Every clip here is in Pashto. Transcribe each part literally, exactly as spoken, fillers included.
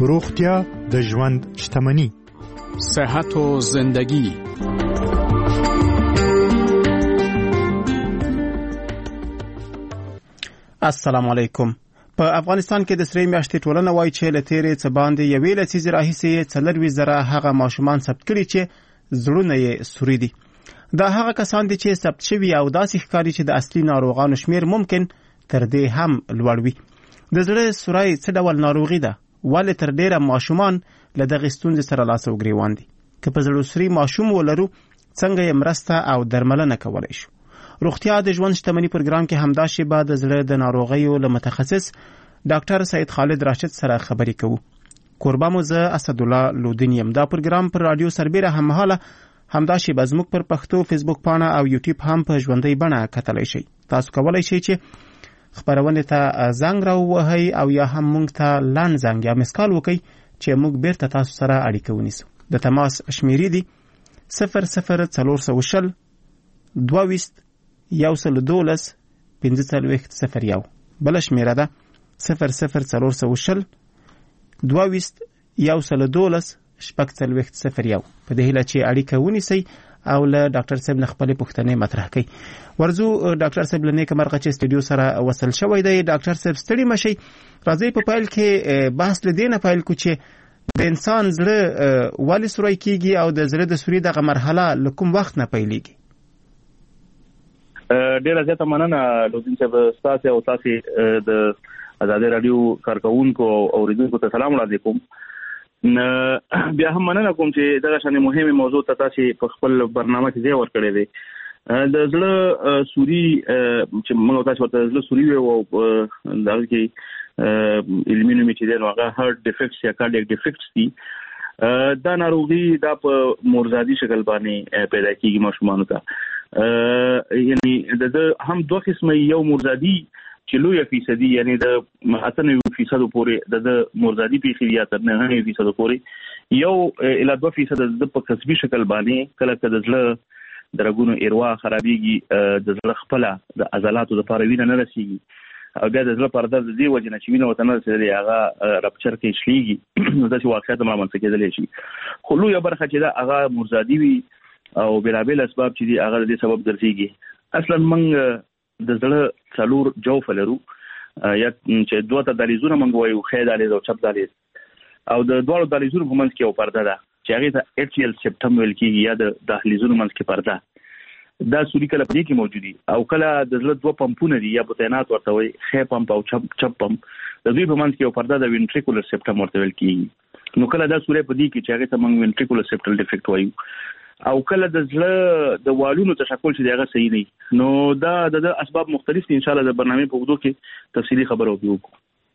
روغتیا د ژوند شتمني. صحت و زندگی. السلام علیکم. په افغانستان کې د سری میاشتې ټولنه وایي چې له تیرې څه باندې یوې لسیزې راهیسې څلروي زره هغه ماشومان ثبت کړي چې زړونه یې سوري دي. دا هغه کسان دي چې ثبت شوي او داسې ښکاري چې د اصلي ناروغانو شمیر ممکن تر دې هم لوړ وي. د زړه سوري څه ډول ناروغي ده؟ ولې تر ډیره ماشومان له دغې ستونزې سره لاس او ګریوان دي؟ که په زړه سوري ماشوم ولرو څنګه یې مرسته او درملنه کولی شو؟ روغتیا د ژوند شتمني پروګرام کې همدا شیبه د زړه د ناروغیو له متخصص ډاکټر سید خالد راشد سره خبرې کوو. کوربه مو زه اسدالله لودین یم. دا پروګرام پر رادیو سربیره هممهاله همدا شیبه زموږ پر پښتو فیسبوک پاڼه او یوټیوب هم په ژوندۍ بڼه کتلی شئ. تاسو کولی شئ چې خبرونه ته زنګ راووهئ او یا هم موږ ته لاند زنګ یا مسکال وکئ چې موږ بیرته تاسو سره اړیکه ونیسو. د تماس شمیرې دي صفر صفر څلور سوه شل دوه ویشت یو سل دولس پنځه څلوېښت صفر یو. بله شمیره ده صفر صفر څلور سوه شل دوه ویشت یو سل دولس شپږ څلوېښت صفر یو. په دې هیله چې اړیکه ونیسئ او له ډاکټر صاحب نه خپلې پوښتنې مطرح کړئ. ورځو ډاکټر صاحب له نیکه مرغه چې سټوډیو سره وصل شوی دی. ډاکټر صاحب ستړي مشئ. راځئ په پیل کې بحث له دې نه پیل کړو چې د انسان زړه ولې سوری کېږي او د زړه د سوري دغه مرحله له کوم وخت نه پیلېږي؟ ډیره زیاته مننه لودین صاحب، ستاسو او تاسو د ازادي رادیو کارکونکو او اوریدونکو ته سلام علیکم. بیا هم مننه کوم چې دغه شانې مهمه موضوع ته تاسو په خپل برنامه کې ځای ورکړی دی. د زړه سوري چې موږ تاسو ورته زړه سوري او دغه کې علمي نوم چې دی نو هغه هارت ډیفیکټس یا کارډیاک ډیفیکټس دي. دا ناروغي دا په مورزادي شکل باندې پیدا کیږي ماشومانو ته. یعنی د هم دوه قسمه، یو مورزادي چې لوی فیصدي یعنی د اته نوي فیصد پورې د مورزادي پیښې یا تر نه نوي فیصد پورې، یو اله دوه فیصد د په کسبي شکل باندې کله کله د زړه د رګونو ایروا خرابېږي، د زړه خپل د عضلاتو لپاره وینه نه رسیږي او بیا د زړه پرده د دې وجه نه چې وینه وته نه رسېدلې هغه رپچر کې شلېږي. نو داسې واقعیت هم رامنځته کېدلی شي. خو لویه برخه چې ده هغه مورزادي وي او بېلابېل اسباب چې دي هغه د دې سبب ګرځېږي. اصلا موږ د زړه څلور جوف لرو، یا چې دوه ته دهلیزونه موږ وایو، ښی دهلیز او چپ دهلیز، او د دواړو دهلیزونو په منځ کې یو پرده ده چې هغې ته ایټریل سیپټم ویل کېږي، یا د دهلیزونو منځ کې پرده. دا سوري کله په دې کې موجود دي او کله د زړه دوه پمپونه دي یا بطینات ورته وایي، ښی پمپ او چپ چپ پمپ. د دوی په منځ کې یو پرده د وینټریکولر سیپټم ورته ویل کېږي. نو کله دا سوري په دې کې چې هغې ته موږ وینټریکولر سیپټل ډیفیکټ وایو، او کله د زړه د والونو تشکل چې هغه صحیح دی. نو دا د اسباب مختلف دي. ان شاء الله د برنامه په وګړو کې تفصیلی خبرو وکړو.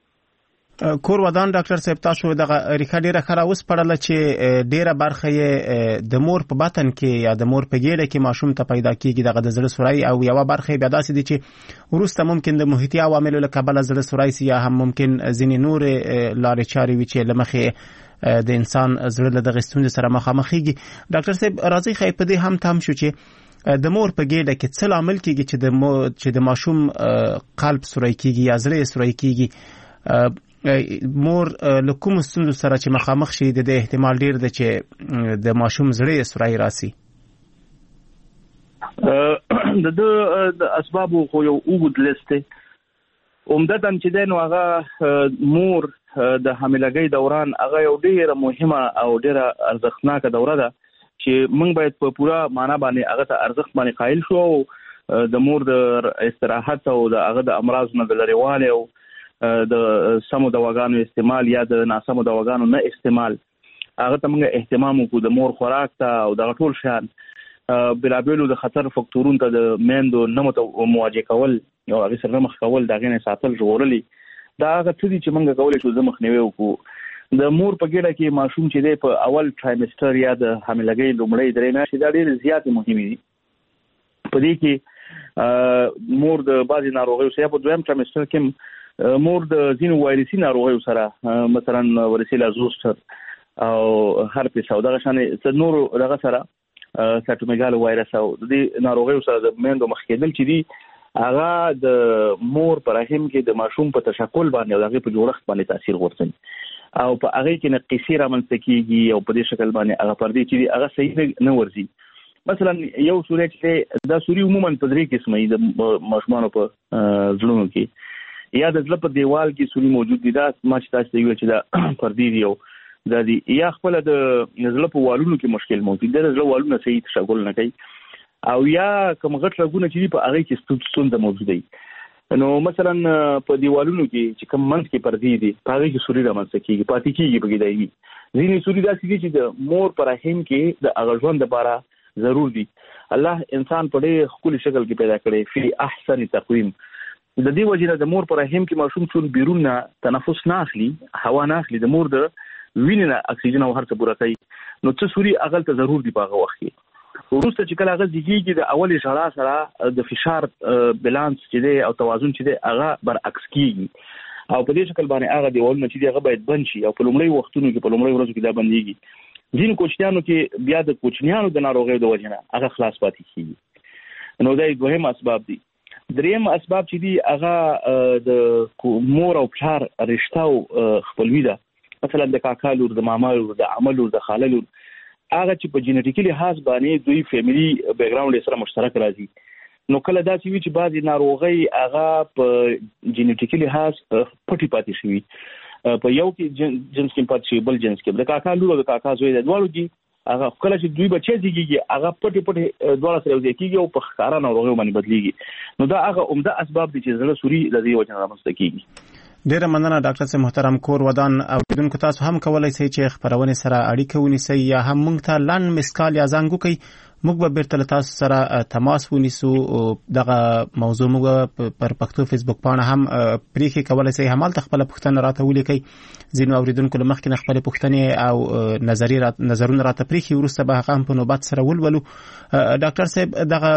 کور ودان ډاکټر صاحب، تاسو دغه ریکا ډیره خره اوس پړله چې ډیره برخه یې د مور په بطن کې یا د مور په ګیډه کې ماشوم ته پیدا کیږي دغه د زړه سوري، او یو برخه بیا داسې دي چې وروسته ممکن د محیطي عواملو له کبله زړه سوري سي، یا هم ممکن ځینې نور لارې چارې وي چې له مخې د انسان زړه له دغه ستونزې سره مخامخېږي. ډاکټر صاحب راځي خی په دې هم تام شو چې د مور په ګیډه کې څه لامل کېږي چې د چې د ماشوم قلب سوری کېږي یا زړه سوری کېږي؟ مور له کومو ستونزو سره چې مخامخ شي د دې احتمال ډیر دی چې د ماشوم زړه سوری راسي؟ د د اسبابو خو یو اوږد لیست دی. عمدتاً چې دی نو هغه مور د حاملګۍ دوران هغه یو ډیره مهمه او ډیره ارزښتناکه دوره ده چې موږ باید په پوره معنا باندې هغه ته ارزښت باندې قایل شو. د مور د استراحت او د هغه د امراض نه د لرېوالي او د سمو دواګانو استعمال یا د ناسمو دواګانو نه استعمال هغه ته موږ اهتمام وکړو. د مور خوراک ته او دغه ټول شیان بېلابېلو د خطر فکتورونو ته د میندو نه مواجه کول او هغې سره مخ کول، د هغې نه ساتل، ژغورلي، دا هغه څه دي چې موږ کولی شو زه مخنیوی وکړو. د مور په ګیډه کې ماشوم چې دی په اول ټرایمسټر یا د حاملګۍ لومړۍ درې میاشتې دا ډېرې زیاتې مهمې دي. په دې کې مور د بعضې ناروغیو سره یا په دویم ټرایمسټر کې مور د ځینو وایرسي ناروغیو سره مثلا ورسیلا زوستر او هرپس او دغه شانې نور دغه سره سایټومیګال وایرس او د ناروغیو سره د میندو مخ کېدل چې دي هغه د مور په رحم کې د ماشوم په تشکل باندې او هغه په جوړښت باندې تاثیر غورځوي. او په هغه کې نه قصې رامنځته کیږي او په دې شکل باندې هغه پردي چې هغه صحیح نه ورځي. مثلا یو سوري چې دا سوري عموما په درې قسمه د ماشومان په ځلونو کې یا د ځل په دیوال کې سوري موجود دي. دا ما چې تاسو ته ویل چې دا پردي دی او دا دی یا خپل د ځل په والونو کې مشکل موجود دی، د ځل والونه صحیح تشکل نه کوي او یا کوم غټ رګونه چې په هغه کې ستونزه موجوده دي. نو مثلا په دیوالونو کې چې کوم منځ کې پردي دي په هغه کې سوري رامنځته کیږي، پاتې کیږي بګی دی. ځینې سوري داسې دي چې د مور پر رحم کې د هغه ژوند لپاره ضرور دي. الله انسان په ډېر ښکلي شکل کې پیدا کړی، فی احسن تقویم. د دې وجه د مور پر رحم کې ماشوم څون بیرون نه تنفس نه اخلي، هوا نه اخلي، د مور د وینې نه اکسیجن او هر څه پوره کوي. نو څه سوري هغه ته ضرور دي په هغه وخت کې. وروسته چې کله هغه زیږیږي د اولي ژړا سره د فشار بیلانس چې دی او توازن چې دی هغه برعکس کیږي او په دې شکل باندې هغه دیوالونه چې دی هغه باید بند شي او په لومړی وختونو کې په لومړی ورځو کې دا بنديږي. ځینې کوچنیانو کې بیا د کوچنیانو د ناروغیو د وجه نه هغه خلاص پاتې کیږي. نو دا یو دوهم اسباب دي. دریم اسباب چې دی هغه د مور او پلار رشتہ او خپلوي ده، مثلا د کاکا لور، د ماما لور، د عمه لور، د خاله لور، هغه چې په جینټیکي لحاظ باندې دوی فیملی بیک گراوند سره مشترک راځي. نو کله دا چې وی چې بعضی ناروغي هغه په جینټیکي لحاظ پټي پاتې شي، په یو کې جنس کې پاتې شي، بل جنس کې د کاکا لور او د کاکا زوی د دوالو کې هغه کله چې دوی بچي زیږي هغه پټي پټي دواړه سره یو کېږي او په ښکارا ناروغي باندې بدليږي. نو دا هغه عمده اسباب دي چې زړه سوري د دې وجه رامنځته کیږي. ډیره مننه ډاکټر صاحب محترم. کور ودان اوریدونکو تاسو هم کولای شئ چې خبرونه سره اړیکه ونیسئ یا هم موږ ته لاند مسکال یا زنګ وکړئ، موږ به بیرته تاسو سره تماس ونیسو. دغه موضوع موږ پر پښتو فیسبوک باندې هم پریخي کولای شئ همالته خپل پوښتنه راته ولیکئ. ځینو اوریدونکو له مخکې خپل پوښتنې او نظریه نظرونه راته پریخي، ورسته به هغه هم په نوبت سره ولولو. ډاکټر صاحب دغه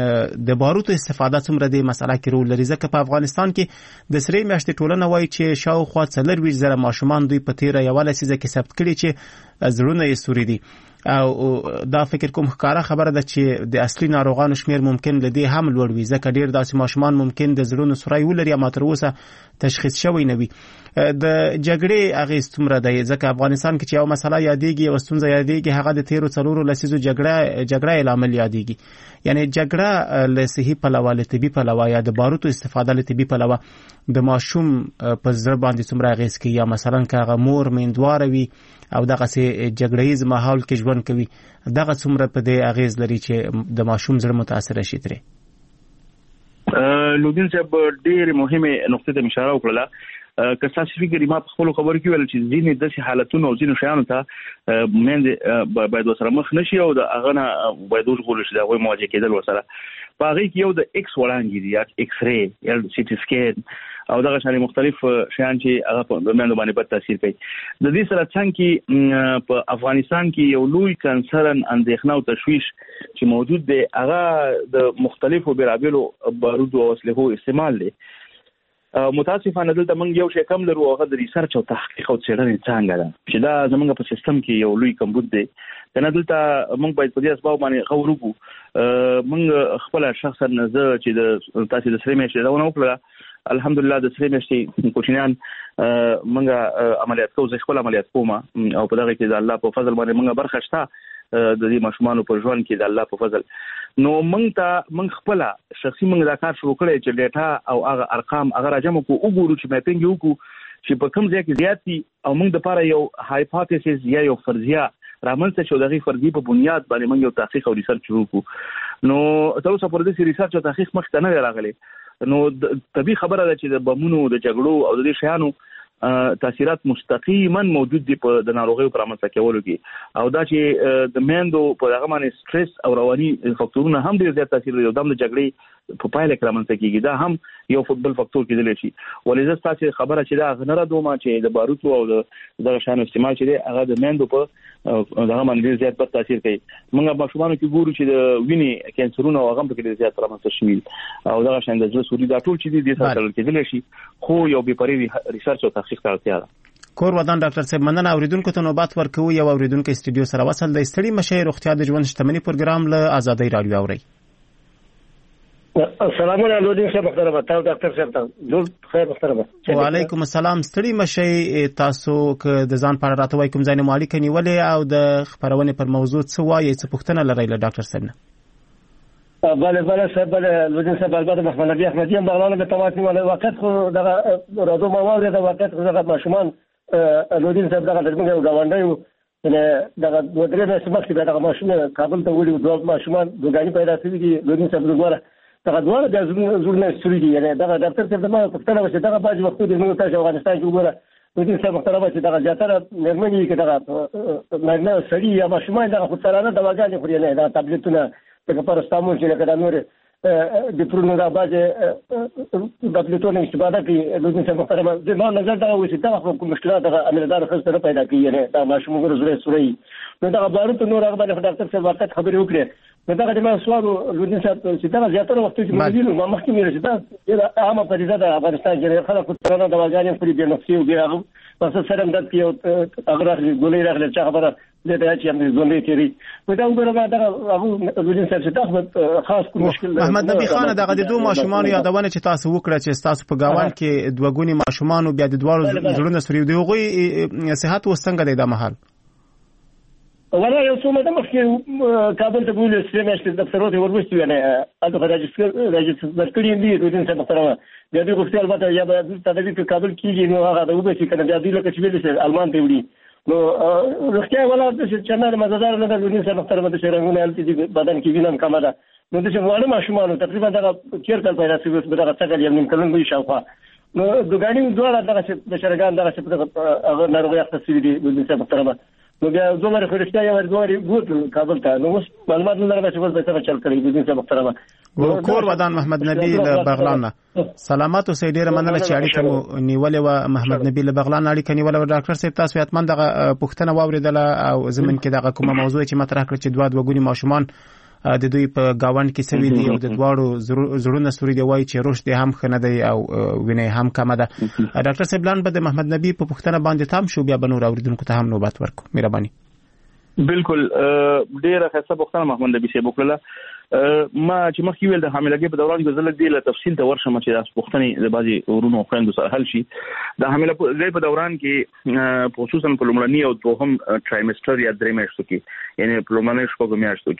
د باروتو استفاده څومره د مسله کې رول لري؟ ځکه په افغانستان کې د سری میاشتې ټولنه وایي چې شاوخوا څلور ویشت زره ماشومان دوی په تیره یوه لسیزه کې ثبت کړي چې زړونه یې سوري دي او دا فکر کوم ښکاره خبره ده چې د اصلي ناروغانو شمیر ممکن له دې هم لوړ وي، ځکه ډیر داسې ماشومان ممکن د زړونو سوري ولري اما تر اوسه تشخیص شوی نه وي. د جګړې اغېز څومره دی؟ ځکه افغانستان کې چې یو مسله یادېږي او ستونزه یادېږي هغه د تیرو څلورو لسیزو جګړه جګړه لامل یادېږي. یعنی جګړه له صحي پلوه، له طبي پلوه یا د باروتو استفاده له طبي پلوه د ماشوم په زړه باندې څومره اغېز کوي؟ یا مثلا که هغه مور میندواره وي او دغه سي جګړهیز ماحول کې ژوند کوي، دغه څومره په دې اغېز لري چې د ماشوم زړه متاثر شي ترې؟ لودین صاحب ډېر مهمه نقطه ته اشاره وکړه. که تاسو فکر ما په خپل خبرو کې ویل چې ځینې د حالتونو او ځینې شیانو ته مند باید وسره مخ نشي او د هغه نه باید وژغورل شي، دا وایي مواجه کېدل ورسره. په هغه کې یو د ایکس وړاندې دي یا ایکس ری یا سی ټي سکین او دغه شان مختلف شیان چې هغه په مند باندې بد تاثیر کوي. د دې سره څنګه په افغانستان کې یو لوی کنسرن اندېښنه او تشویش چې موجود دی هغه د مختلفو بیرابلو بارودو او اسلحو استعمال دی. متاسفانه دلته موږ یو شی کم لرو، هغه د ریسرچ او تحقیق او څېړنې څنګه ده چې دا زموږ په سیستم کې یو لوی کمبود دی. کنه دلته موږ باید په دې اسباب باندې غور وکړو. موږ خپل شخصا زه چې د تاسو د سری میاشتې دا ونه وکړه، الحمدلله د سری میاشتې کوچنیان موږ عملیات کوو، زه خپل عملیات کوم او په دغه کې د الله په فضل باندې موږ برخه شته د دې ماشومان په ژوند کې د الله په فضل. نو موږ ته موږ خپل شخصي موږ دا کار شروع کړی چې ډیټا او هغه ارقام هغه راجمع کو وګورو چې میپینګ وکړو چې په کوم ځای کې زیات دي او موږ د لپاره یو هایپوتیسیس یا یو فرضیه رامنځته شو، دغه فرضیه په بنیاد باندې موږ یو تحقیق او ریسرچ شروع کړو. نو تر اوسه پورې د ریسرچ او تحقیق مخ ته نه راغلی. نو طبي خبره ده چې د بمونو د جګړو او د دې شیانو تاثیرات مستقیما موجود دي په د ناروغیو پر رامنځته کولو کې، او دا چې د میندو په هغه باندې سټرس او رواني فاکتورونه هم ډېر زیات تاثیر لري او د جګړې په پایله کې رامنځته کیږي. دا هم یو فوټبال فاکتور کېدلی شي. ولې زه تاسو خبره چې دا غنره دومره چې د باروتو او د دغه شانو استعمال چې دی هغه د میندو په دغه باندې زیات بد تاثیر کوي. موږ ماشومانو کې ګورو چې د وینې کینسرونه او هغه په کې زیات رامنځته شوي او دغه شان د زړه سوري دا ټول چې دي د سره کېدلی شي، خو یو بې پرې ریسرچ او تحقیق ته اړتیا ده. کور ودان ډاکټر صاحب مننه. اوریدونکو ته نوبت ورکوو. یو اوریدونکو استودیو سره وصل د ستړي مشه روغتیا د ژوند شتمنۍ پروګرام له آزادۍ رادیو اوري. السلام علیکم لودین صاحب محترم تاسو ډاکټر صاحب ته جوړ خیر محترم. وعلیکم السلام. ستړي مشي تاسو ک د ځان په اړه راته وای کوم ځای نه مالک نیولې او د خبرونه پر موضوع څه وایي څه پوښتنه لري له ډاکټر صاحب نه؟ بله بله صاحب بله لودین صاحب البته محمد نبی احمدی هم بغلانه به تماس نیولې واقعیت خو دغه راځو ما واورې د واقعیت خو دغه ماشومان لودین صاحب دغه د موږ غونډه یو دغه دوه درې میاشتې مخکې دغه ماشومان کابل ته وړي دوه ماشومان دوګاني پیدا شوي دي لودین صاحب دغه دغه دواړه د زړونه سوري دي یعنی دغه ډاکټر صاحب ته ما پوښتنه وکړه دغه بعضې وختونه د موږ تاسو افغانستان کې وګوره لودین صاحب محترم چې دغه زیاتره مېرمنې کې دغه نارینه سړي یا ماشومان دغه خودسرانه دواګانې خوري نه دغه ټابلیټونه لکه پاراسټامول چې لکه دا نور د پرونو دا بعضې ټابلیټونه استفاده کوي لودین صاحب محترم زما نظر دغه وایي چې دغه خو مشکلات دغه عملیداره ښځو ته نه پیدا کوي یعنی دغه ماشوم وګوره زړه سوری نو دغه بارونو نور هغه باندې ډاکټر صاحب واقعیت خبرې وکړې نو دغه د ما سوال لودین صاحب چې دغه زیاتره وخت چې موږ وینو ما مخکې مې رسېده دا عامه پدیده ده افغانستان کې خلک خودسرانه دواګانې خوري بې نفسي او بیا هغه پس سره هم درد کوي او هغه راغلي ګولۍ راغلي چا خبره دې ته چې هم ګولۍ تېري نو دا وګوره ما دغه هغه لودین صاحب چې تاسو خاص کوم مشکل محمد نبی خان دغه د دوه ماشومانو یادونه چې تاسو وکړه چې تاسو په گاوان کې دوه ګوني ماشومان او بیا د دوه زړونه سوري دی هغوی صحت وسنګ دی د محل ولا یو څو مده مخکې کابل ته بوله سره مېشته دفترونه ورغوستي نه اته راجستر راجستر کړی دی لودین صاحب محترم بیا د غوښتل البته یا به تدبیر په کابل کې نو هغه د وبې چې کنه بیا د لکه چې ویل شي المان ته وړي نو رښتیا ولا چې چنه مزدار نه لودین صاحب محترم د شرنګونه الته دي بدن کې وینم کمه ده نو د څه وړه ماشومان تقریبا دغه چیرته پیدا شوی دغه څنګه یم نیم کلن وي شاوخوا نو دوګانی دوه دغه د شرګان دغه څه هغه ناروغي اخته دي لودین صاحب محترم نو بیا دومره خورشته یو ورګوري ګوت کابل ته نو معلومات نه لرم چې څه څه چل کړی دي چې محترمه کور ودان محمد نبی له بغلان سلامات اوسې ډیره مننه چې اړیکه مو نیولې و محمد نبی له بغلان اړیکه نیولې و ډاکټر صاحب تاسو یې اتمن دغه پوښتنه واوریدله او زمون کې دغه کومه موضوع چې مطرح کړ چې دوه دوه ګونی ماشومان د دوی په گاوند کې سوي دي او د دواړو زړونه سوري دی وای چې روش دي هم خنه دی او وینې هم کمه ده ډاکټر صاحب لان به د محمد نبی په پوښتنه باندې تام شو بیا بنور اوریدونکو ته هم نوبت ورکو مهرباني بالکل ډیره ښه پوښتنه محمد نبی صاحب وکړه ما چې مخکې ویل د حاملګۍ په دوران کې زلک دی له تفصیل ته ورشم چې تاسو پوښتنې د بازي ورونو خويندو سره حل شي د حاملګۍ په دوران کې خصوصا په لومړني او دوهم ټرایمستر یا درې میاشتو کې یعنی په لومړني شپږ میاشتو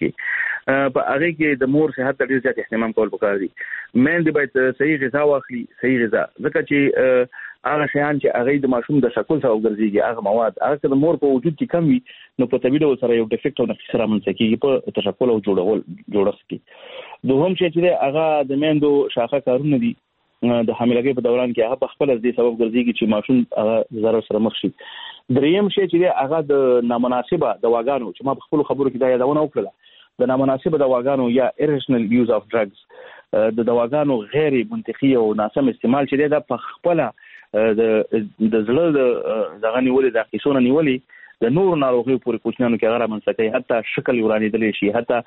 کې په هغه کې د مور صحت ته ډیر زیات اهتمام کول پکار دي مېن دی باید صحیح غذا واخلي صحیح غذا ځکه چې هغه شیان چې هغه د ماشوم د شکل سره وګرځيږي هغه مواد هغه د مور په وجود کې کم وي نو په طبيعي ډول سره یو ډیفیکټ او نقص رامنځته کیږي په تشکل او جوړول جوړښت کې دوهم شی چې هغه د میندو شاخه کارونه دي د حاملګۍ په دوران کې هغه په خپل ځدی سبب ګرځيږي چې ماشوم هغه ضرر سره مخ شي دریم شی چې هغه د نامناسبه دواګانو چې ما په خپل خبرو کې دا یادونه وکړه د نامناسبه دواګانو یا irrational use of drugs د دواګانو غیر منطقي او ناسم استعمال چې دا په خپل د د زړه د دغه نیولې د قیسونه نیولې د نور ناروغیو پورې کوچنیانو کې هغه منځ کوي حتی شکل ورانېدل شي حتی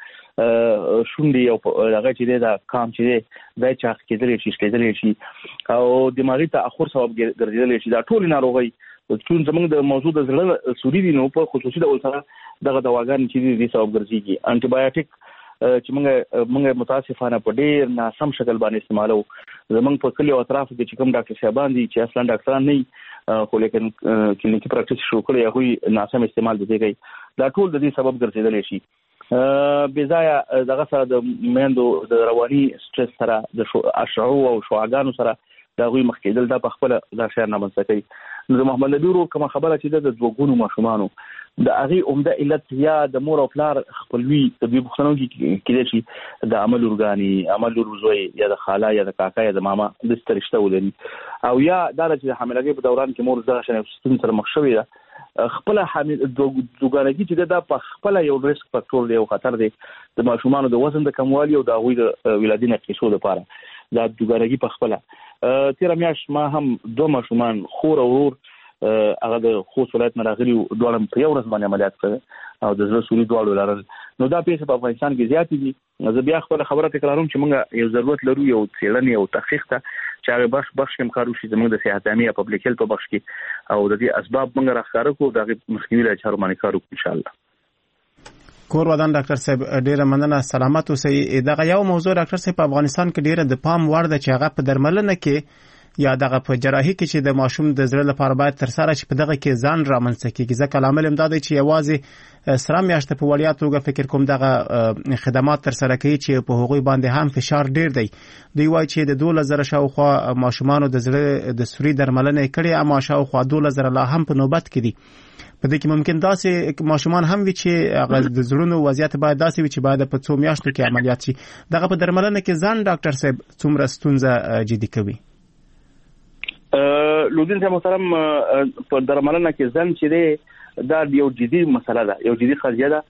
شونډې او هغه چې دا کام چې دا چاق کېدل شي کېدل شي او دماغي تاخر سبب ګرځیدل شي دا ټول ناروغي چې زمونږ د موضوع د زړه سوري دي نو په خصوصي ډول سره دغه دواګان چې دي سبب ګرځيږي انټي بایوټیک چې موږ موږ متاسفانه په ډیر ناسم شکل باندې استعمالو زمونږ په کلیو اطراف کې چې کوم ډاکټر صاحبان دي چې اصلا ډاکټران نه خو لیکن کلینیکي پراکټیس شروع کړي هغه ناسم استعمال دي کوي دا ټول د دې سبب ګرځیدل شي بې ځایه دغه سره د میندو د رواني سټرس سره د اشعو او شعاګانو سره دا غوي مخ کېدل دا په خپل دا شعر نه منځ کوي نو محمد نبی ورو کوم خبره چې د دوګونو ماشومانو د هغه عمده علت یا د مور او پلار خپلوي د دې بوختنو کې کېدل شي د عمل اورګانی عمل ورزوي یا د خاله یا د کاکا یا د ماما د سترشته ولري او یا دا چې حاملګۍ په دوران کې مور دغه شنه ستون سره مخ شوی ده خپل حامل دوګانګي چې دا په خپل یو ریسک فاکټور دی او خطر دی د ماشومانو د وزن د کموالي او د غوي د ولادت نقصو لپاره دا دوګانګي په خپل تیر میاش ما هم دوه ماشومان خور او ورور هغه د خوست ولایت نه راغلي دوه په یو ورځ باندې عملیات کړ او د زړه سوري دوه لرل نو دا پیښه په افغانستان کې زیات دي زه بیا خپل خبره تکراروم چې موږ یو ضرورت لرو یو څېړنې او تحقیق ته چې هغه بخش بخش کوم کارو شي زموږ د صحت عامه پبلک هیلث په بخش کې او د دې اسباب موږ راخاره کو د مخنیوي لپاره چارو باندې کارو ان شاء الله کور ودان ډاکټر صاحب ډیره مننه سلامت اوسئ. دغه یو موضوع ډاکټر صاحب په افغانستان کې ډیره د پام وړ ده چې هغه په درملنه کې یا دغه په جراحي کې چې د ماشوم د زړه لپاره باید تر سره چې په دغه کې ځان رامنځته کیږي. ځکه لامل هم دا دی چې یوازې سره میاشته په وړیا توګه فکر کوم دغه خدمات تر سره کوي چې په هغوی باندې هم فشار ډیر دی. دوی وایي چې د دوه زره شاوخوا ماشومانو د زړه د سوري درملنه کړې، اما شاوخوا دوه زره لا هم په نوبت کې دي. په دې کې ممکن داسې ماشومان هم وي چې هغه د زړونو وضعیت باید داسې وي چې باید په څو میاشتو کې عملیات شي. دغه په درملنه کې ځان ډاکټر صاحب څومره ستونزه جدي کوي؟ لودین ته محترم په درملنه کې ځان چې دی دا یو جدي مسله ده، یو جدي قضیه ده.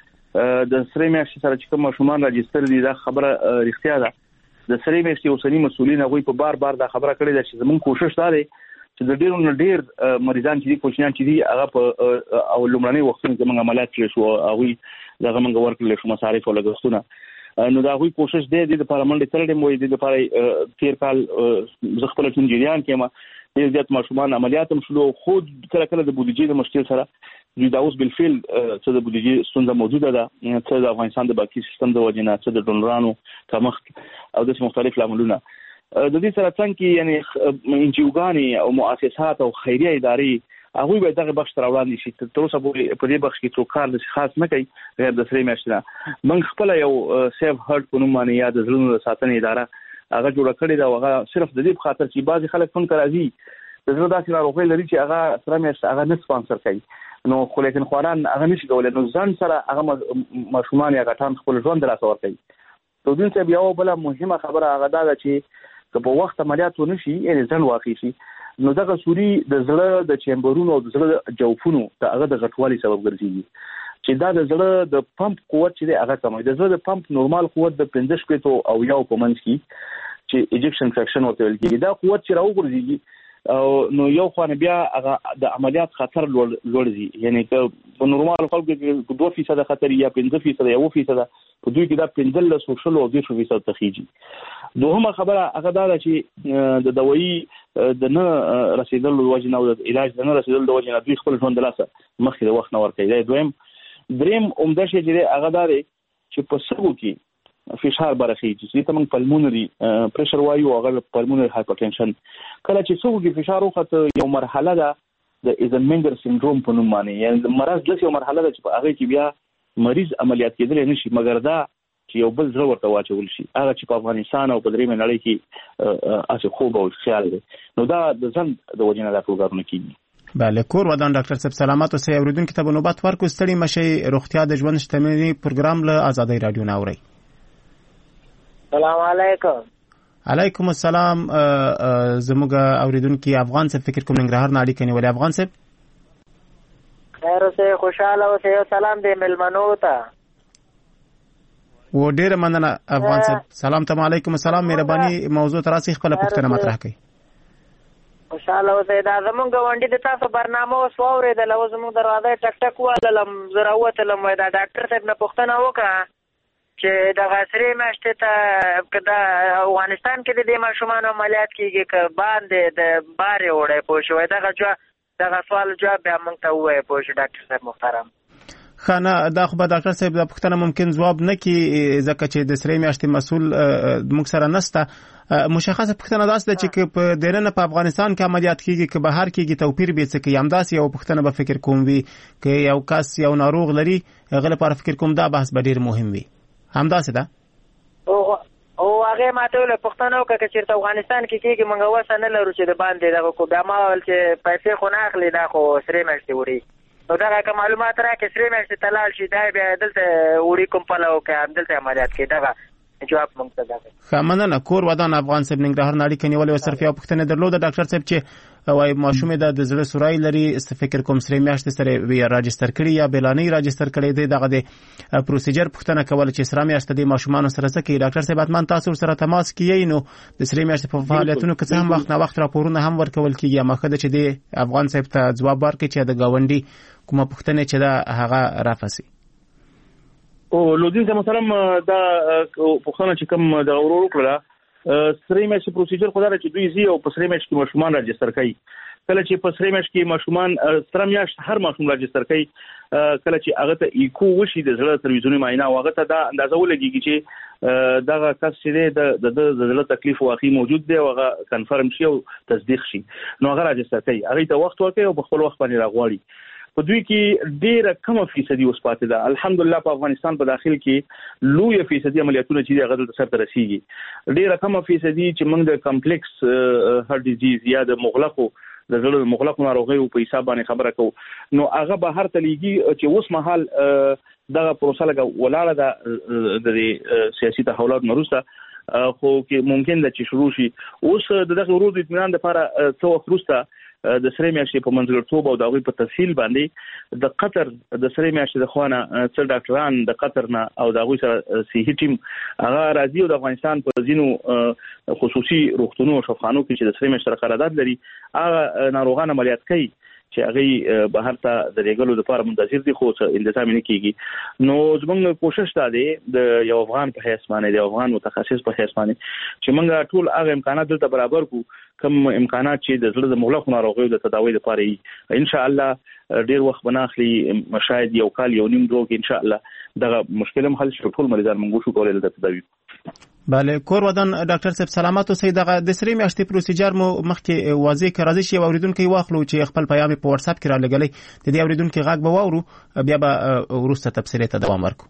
د سره میاشتې سره چې کوم ماشومان راجستر دي دا خبره رښتیا ده. د سره میاشتې اوسنی مسؤلین هغوی په بار بار دا خبره کړې ده چې زموږ کوشش دا دی چې د ډیرو نه ډیر مریضان چې دي کوچنیان چې دي هغه په او لومړنۍ وختونو کې موږ عملیات کړی شو، هغوی دغه موږ ورکړل شو مصارف او لګښتونه. نو دا هغوی کوشش دی د لپاره منډې تړلې مو د لپاره تیر کال زه خپل انجینیران کې ما ډیر زیات ماشومان عملیات هم شلو، خو کله کله د بودیجې د مشکل سره دوی دا اوس بالفعل څه د بودیجې ستونزه موجوده ده، څه د افغانستان د بانکي سیستم د وجې نه، څه د ډونرانو کمښت او داسې مختلف لاملونه. د دې سره څنګه یعنی انجیوګانې او مؤسسات او خیریه ادارې هغوی باید دغه بخش تر وړاندې شي. تر اوسه پورې په دې بخش کې څوک کار داسې خاص نه کوي غیر د سرې میاشتې نه. موږ خپله یو سیف هارټ په نوم باندې یا د زړونو د ساتنې اداره هغه جوړه کړې ده، او هغه صرف د دې په خاطر چې بعضې خلک فن ته راځي د زړه داسې ناروغۍ لري چې هغه سره میاشت هغه نه سپانسر کوي، نو خو لیکن خواران هغه نشي کولی، نو ځان سره هغه ماشومان یا غټان خپل ژوند د لاسه ورکوي. تودین صاحب یوه بله مهمه خبره هغه دا ده چې که په وخت عملیات ونه شي یعنې ځنډ واقع شي، نو دغه سوري د زړه د چیمبرونو او د زړه جوفونو د هغه د غټوالي سبب ګرځي چې دا د زړه د پمپ قوت چې دی هغه کموي. د زړه د پمپ نورمال قوت د پنځه شپېتو او یو په منځ کې چې ایجکشن فریکشن ورته ویل کېږي، دا قوت چې راوګرځي او نو یو خوانه بیا هغه د عملیات خطر لوړ ځي، یعنی که په نورمال خلکو کې دوه فیصد خطر یا پنځه فیصد یا اووه فیصد په دوی کې دا پنځلس او شلو او دېرشو فیصد ته خیږي. دوهمه خبره هغه دا ده چې د دوایي د نه رسیدلو د وجې نه او د علاج د نه رسیدلو د وجې نه دوی خپل ژوند د لاسه مخکې د وخت نه ورکوي. دا دویم. دریم عمده شی چې دی هغه دا دی چې په سږو کې فشار برخیږي چې ته موږ پلمونري پریشر وایو، هغه پلمونري هایپرټنشن. کله چې سږو کې فشار وخته یو مرحله ده د ایزنمنګر سینډروم په نوم باندې، یعنی مرض داسې یو مرحله ده چې په هغې کې بیا مریض عملیات کېدلی نه شي، مګر دا چې یو بل زړه ورته واچول شي، هغه چې په افغانستان او په دریمه نړۍ کې هسې خوب او خیال دی، نو دا د ځنډ د وجې نه دا ټول کارونه کېږي. بله کور ودان ډاکټر صاحب سلامت اوسئ. اورېدونکي ته به نوبت ورکړو، ستړي مشئ. روغتیا د ژوند شتمني پروګرام له ازادۍ راډیو نه اورئ. سلام علیکم. علیکم السلام. زموږ اوریدونکي افغان صاحب فکر کوم ننګرهار نه اړیکه نیولې. افغان صاحب خیر اوسئ، خوشحاله اوسئ. یو سلام دی مېلمنو ته. و ډیره مننه افغان صاحب. سلام ته علیکم السلام. مهرباني موضوع تراسي خپل پوښتنه مطرح کړئ. خوشحاله اوسئ. دا زموږ ګاونډي د تاسو برنامه اوس واورېدله، اوس زموږ دروازه ټک ټک واللم، زه راووتلم. وایي دا ډاکټر صاحب نه پوښتنه وکړه چې دغه سرې میاشتې ته که د افغانستان کې د دې ماشومانو عملیات کېږي که باندې د بارې وړی پوه شو. وایي دغه جواب دغه سوال جواب بیا موږ ته ووایه پوه شو ډاکټر صاحب محترم. ښه نه دا خو به ډاکټر صاحب دا پوښتنه ممکن ځواب نه کړي ځکه چې د سرې میاشتې مسؤل موږ سره نشته. مشخصه پوښتنه داسې ده چې که په دننه په افغانستان کې عملیات کېږي که بهر کېږي توپیر به څه کوي. همداسې یو پوښتنه به فکر کوم وي که یو کس یو ناروغ لري هغه لپاره فکر کوم دا بحث به ډېر مهم وي. همداسې ده. او هغې ما ته ویل پوښتنه وکړه که چېرته افغانستان کې کېږي موږ وسه نه لرو چې د باندې دغه کو. بیا ما ویل چې پیسې خو نه اخلي، دا خو سرې میاشتې وړي. نو دغه که معلومات راکړې سرې میاشتې ته لاړ شي دا بیا دلته وړي کوم پله وکړي همدلته عملیات کړي. دغه جواب موږ ته دغه. ښه مننه. کور ودان افغان صاحب ننګرهار نه اړیکه نیولې وه. صرف یوه پوښتنه درلوده ډاکټر صاحب چې وایي ماشوم یې د زړه سورای لري، فکر کوم سرې میاشتې سره یا راجستر کړي یا بېلانۍ راجستر کړی دی، دغه د پروسیجر پوښتنه کوله چې سره میاشت د ماشومانو سره څه کوي. ډاکټر صاحب حتما تاسو ورسره تماس کیئ، نو د سرې میاشتې په فعالیتونو کې څه هم وخت نه وخت راپورونه هم ورکول کېږي. اما ښه ده چې د افغان صاحب ته ځواب ورکړي چې د ګاونډي کومه پوښتنه چې ده هغه رفع شي. او لودین ته محترم دا پوښتنه چې کوم د ورور وکړه سرې میاشتې پروسیجر خو دا چې دوی زی او په سرې میاشتې کې ماشومان راجستر کوي. کله چې په سره میاشت کې ماشومان سره میاشت هر ماشوم راجستر کوي کله چې هغه ته ایکو وشي د زړه تلویزیونی معاینه هغه ته دا اندازه ولګي چې دغه کس چې د د زړه تکلیف واقعي موجود دی او هغه کنفرم شي او تصدیق شي نو هغه راجستر کوي هغه ته وخت ورکوي او په خپل وخت باندې راغواړي په دوی کې ډیره کم فیصدي اوس پاتې ده الحمدلله په افغانستان په داخل کې لوی فیصدي عملیاتونه چې هغه د سر ته رسیږي ډیره کم فیصدي چې موږ د کمپلیکس هارت ډیزیز یا د مغلقو د زړه مغلقو ناروغیو په حساب باندې خبره کوو نو هغه به هر تلېږي چې اوس مهال دغه پروسه لګه ولاړه ده د سیاسي تحولات وروسته خو کې ممکن ده چې شروع شي اوس دغه ورود اطمینان لپاره څو وخت وروسته د سره میاشتې په منځګړیتوب او د هغوی په تفصیل باندې د قطر د سره میاشتې د خوانه څل ډاکټران د قطر نه او د هغوی سره صحي ټیم هغه راځي او د افغانستان په ځینو خصوصي روغتونونو او شفاخانو کې چې د سره میاشتې سره قرارداد لري هغه ناروغان عملیات کوي چې هغه بهر ته د ریګلو لپاره منتظر دي خو څه اندزام نه کیږي نو زموږ کوشش دا دی د یو افغان په حیث باندې د افغان متخصص په حیث باندې چې موږ ټول هغه امکانات دلته برابر کو کوم امکانات چې د زړه د مغلقو ناروغیو د تداوی لپاره وي ان شاء الله ډیر وخت بناخلي شاید یو کال یو نیم دوه کې ان شاء الله دغه مشکل هم حل شي ټول مریضان موږ شو کولای د تداوی بله کور ودان ډاکټر صاحب سلامات اوسئ دغه د سری میاشتې پروسیجر مو مخکې واضح کړی راځي چې اوریدونکو واخلو چې خپل پیغام په واتس اپ کې را لګلې د دې اوریدونکو غږ به واورو بیا به ورسته تفصیلی ته دوام ورکړو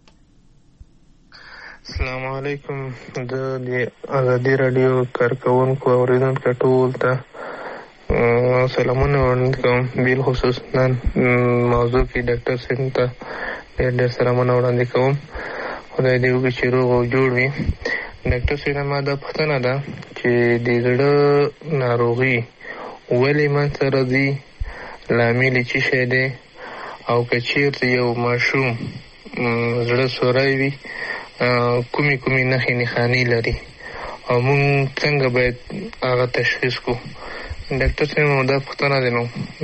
السلام علیکم د دې ازادي رادیو کارکونکو اوریدونکو ټول ته سلامونه وړاندې کوم بیل خصوص نن موضوع کې ډاکټر صاحب ته ډېر ډېر سلامونه وړاندې کوم خدای دې وکړي چې روغ او جوړ وي ډاکټر صاحب ما دا پوښتنه ده چې د زړه ناروغي ولې منځته راځي لامل یې څه شی دی او که چېرته یو ماشوم زړه سوری وي کومې کومې نښې نښانې لري او موږ څنګه باید هغه تشخیص کړو ډاکټر صاحب دا پوښتنه دی نو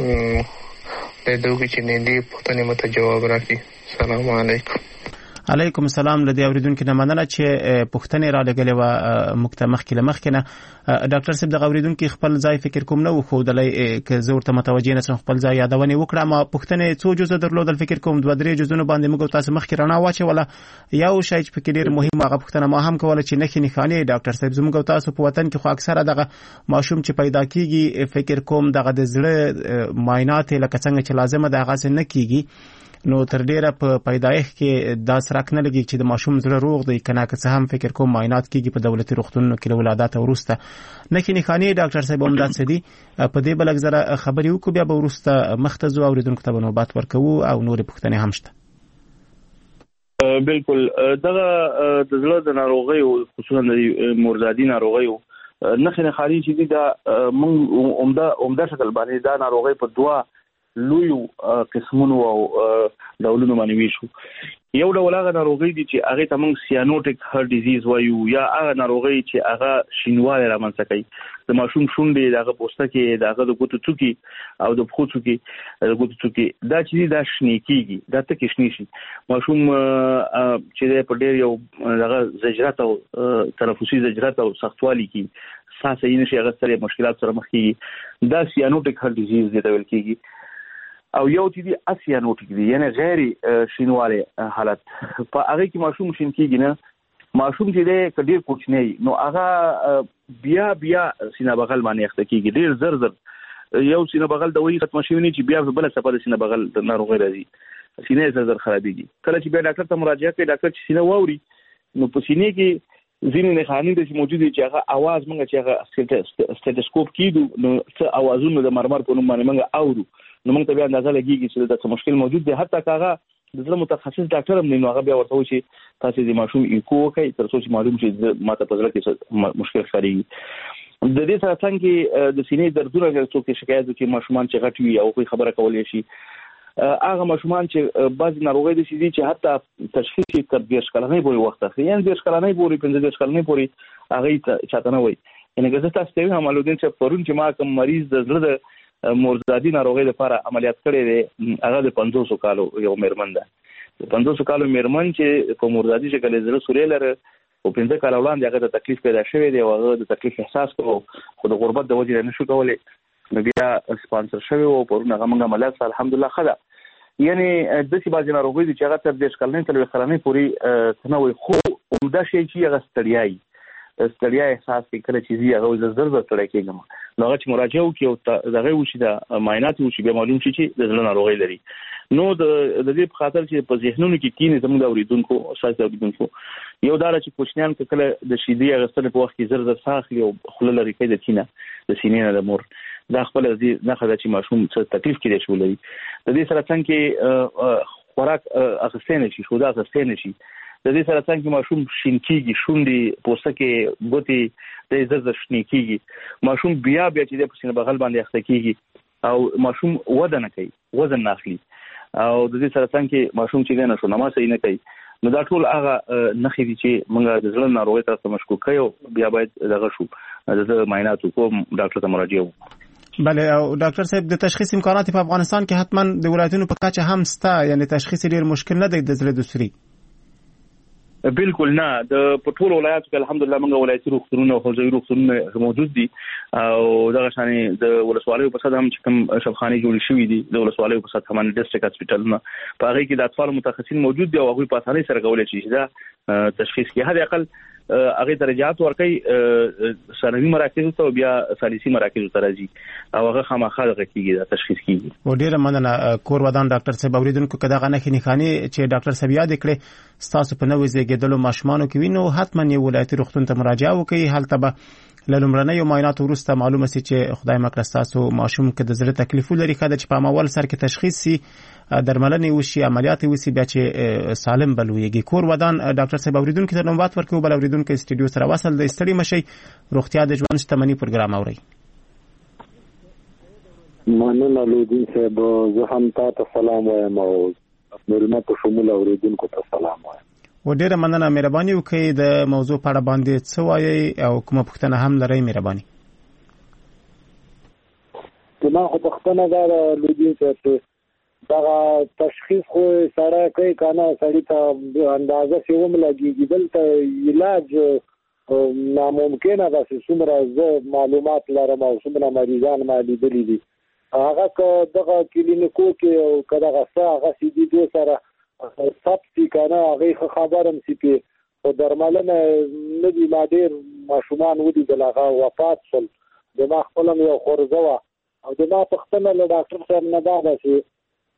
خدای دې وکړي چې دې پوښتنې ماته جواب راکړي السلام علیکم علیکم السلام لدی اوریدونکو نه مننه چې پښتنې را لګلې و مکته مخکې لمخکې نه ډاکټر صاحب د اوریدونکو خپل ځای فکر کوم نه خو دلې ک زه ورته متوجه نه سم خپل ځای یادونه وکړه ما پښتنې څو جزء درلودل فکر کوم دوه درې جزونه باندې موږ تاسو مخکې رڼا واچوله یو شی چې فکر ډیر مهم هغه پښتنه ما هم کوله چې نخې نښانې ډاکټر صاحب زموږ تاسو په وطن کې خو اکثره دغه ماشوم چې پیدا کیږي فکر کوم دغه د زړه معاینات لکه څنګه چې لازمه ده هغه څه نه کیږي نو تر ډیره په پیدایښت کې دا سرک نه لګي چې د ماشوم زړه روغ دی کنه که څه هم فکر کوم معاینات کیږي په دولتي روغتونونو کې له ولادت وروسته نښې نښانې ډاکټر صاحب هم داسې دي په دې بلک زره خبرې وکړو بیا به وروسته مخته ځو اوریدونکو ته به نوبت ورکوو او نورې پوښتنې هم شته بالکل دغه د زړه د ناروغیو خصوصا د مورزادي ناروغیو نښې نښانې چې دي دا موږ عمده عمده شکل باندې دا ناروغي په دوه لویو قسمونو او ډولونو باندې ویشو یو ډول هغه ناروغي دي چې هغه ته موږ سیانوټیک هارت ډیزیز وایو یا هغه ناروغي چې هغه شینواله رامنځته کوي د ماشوم شونډې دغه پوستکي دغه د ګوتو څوکي او د پښو څوکي د ګوتو څوکي دا چې دا شنی کیږي دا ته کې شنی شي ماشوم چې په ډېر یو دغه زجرات او تنفسي زجرات او سختوالي کې ساه یې نشي هغه سره مشکلات سره مخ کیږي دا سیانوټیک هارت ډیزیز دی ته ویل کیږي او یو چې دی اسیانوټیک دی یعنی غیر شینواله حالت په هغه کې ماشوم شین کیږي نه ماشوم چې دی کډیر کوچنی نو هغه بیا بیا سینه بغل باندې اخته کیږي ډیر زر زر یو سینه بغل د وی ختم شوی نه چې بیا بل څه په سینه بغل د ناروغي راځي سینه زر زر خرابېږي کله چې بیا ډاکټر ته مراجعه کوي ډاکټر چې سینه واوري نو په سینې کې ځینې نښانې د موجود دي چې هغه आवाज موږ چې هغه سټیټوسکوپ کیدو نو څه आवाजونه د مرمر په نوم باندې موږ اورو نو موږ ته بیا اندازه لګیږي چې دا څه مشکل موجود دی حتی کاغه د زړه متخصص ډاکټر هم نه هغه بیا ورته وایي چې تاسو د ماشوم ایکو کوي تر څو چې معلوم شي ماته په زړه کې مشکل ښکاري د دې سره څنګه د سینې دردونه څوک شکایت کوي ماشومان چې غټ وي او کوئی خبره کولای شي هغه ماشومان چې بعض ناروغي دي چې حتی تشخیص یې تر دیرش کلنۍ پورې وخت اخلي یعنی دیرش کلنۍ پورې پنځه دیرش کلنۍ پورې هغه چاته نه وایي یعنی که زه تاسو ته هم معلومات چې پرون چې ما کوم مریض د زړه د مورزادي ناروغي لپاره عملیات کړی دی هغه د پنځوس کالو یو میرمن ده د پنځوس کالو میرمن چې په مورزادي شکل زړه سوري لري او پنځه کال وړاندې هغه د تکلیف پیدا شوی دی او هغه د تکلیف احساس کوي خو د غربت د وجې نه شو کولای نو بیا سپانسر شوی او پرونه هغه عملیات الحمدلله خدا یعنی د څه باندې ناروغي چې هغه تر دې کلنې تل وخرانې پوری تنوي خو عمده شي چې هغه ستړیای ستړیا احساس کړي چې زی هغه زر زر ستړی کېږم نو هغه چې مراجعه وکي او دغه وشي د معاینات وشي به معلوم شي چې د زړه ناروغي لري نو د دې په خاطر چې په ذهنونو کې کینې زموږ د اوریدونکو اساس اوریدونکو یو دار چې کوچنیان کله د شیدې غسل په وخت کې زر زر ساخلي او خلل لري کې د تینه د سینې نه د مور دا خپل دې نه خدای چې ماشوم څه تکلیف کې شي ولري د دې سره څنګه خوراک اخستنه شي خو دا اخستنه شي د دې سره څنګه ماشوم شینکیږي شونډې پوسکه ګوتې د زړه شنیکیږي ماشوم بیا بیا چې د پسینه بغل باندې اخته کیږي او ماشوم وزن نه کوي وزن نه اخلي او د دې سره څنګه ماشوم چې نه شو نماز یې نه کوي نو دا ټول هغه نخې دي چې موږ د زړه ناروغي تر څو مشکوک یو بیا باید دغه شو د معاینات کوم ډاکټر ته مراجعه وکړو بله او ډاکټر صاحب د تشخیص امکانات په افغانستان کې حتما د ولایتونو په کچه هم ستا یعنی تشخیص ډیر مشکل نه دی د زړه د سوري بالکل نه د پټول ولایتو کې الحمدلله موږ ولایتي روغتونونه او حوزوي روغتونونه موجود دي او دغه شانې د ولسوالۍ په سطح هم چې کوم شفاخانې جوړې شوې دي د ولسوالۍ په سطح باندې ډیسټریکټ هسپټالونه په هغه کې د اطفال متخصصین موجود دي او هغه په اسانۍ سره کولای شي چې دا تشخیص کې هدا اقل هغه درجات ورکړي ثانوي مراکز ته بیا ثالثي مراکز ته راځي او هغه خامخا دغه کیږي دا تشخیص کیږي و ډیره مننه کور ودان ډاکټر صاحب اوریدونکو کدا غنه خني خاني چې ډاکټر صاحب یاد کړي ستاسو په نوې زیږیدلو ماشومانو کې وینو حتما یو ولایتي روغتون ته مراجعه وکړي هلته به لومړنۍ معاینات وروسته معلومه سي چې خدای مکړه ستاسو ماشوم کې د زړه تکلیف لري کله چې په اول سر کې تشخیص سي درملنې وشي عملیات وشي بیا چې سالم بلويږي کور ودان ډاکټر صاحب اوریدونکو ته نوبات ورکوي بل اوریدونکو استډیو سره وصل د استړي مشي روغتیا د ژوند شتمنۍ پروګرام اوري مننه لودین صاحب زه هم تاسو سلام وایم او ملمت شمول اوریدونکو ته سلام وایم و ډیره مننه مهرباني وکړئ د موضوع په اړه باندې څه وایي او کومه پوښتنه هم لرئ مهرباني زما خو پوښتنه دا لودین صاحب دا تشخیص خو سره کوي کنه سړی ته اندازه سیوم لګیږي دلته علاج ناممکنه ده چې څومره معلومات لرم او څومره مریضان ما لیدلي دي هغه که دغه کلینیکو کې او که دغه څه هغه سي دي دوی سره سب سي کنه هغه خبرم سي په درملنه نه دي ما ډېر ماشومان ولیدل هغه وفات شول د ما خپل یو خورزه وه او د ما پوښتنه له ډاکټر صاحب نه دا ده چې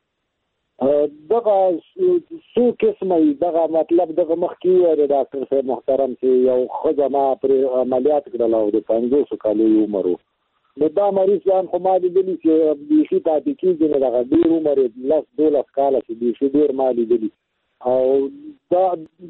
دغه څو قسمه دغه مطلب دغه مخکې د ډاکټر صاحب محترم چې یو ښځه ما پرې عملیات کړله او د پنځوسو کالو عمر و نو دا مریض ځان خو ما لیدلي چې بیخي پاتې کېږي نو دغه ډېر عمر یې لس دولس کاله چې بیخي ډېر ما لیدلي او دا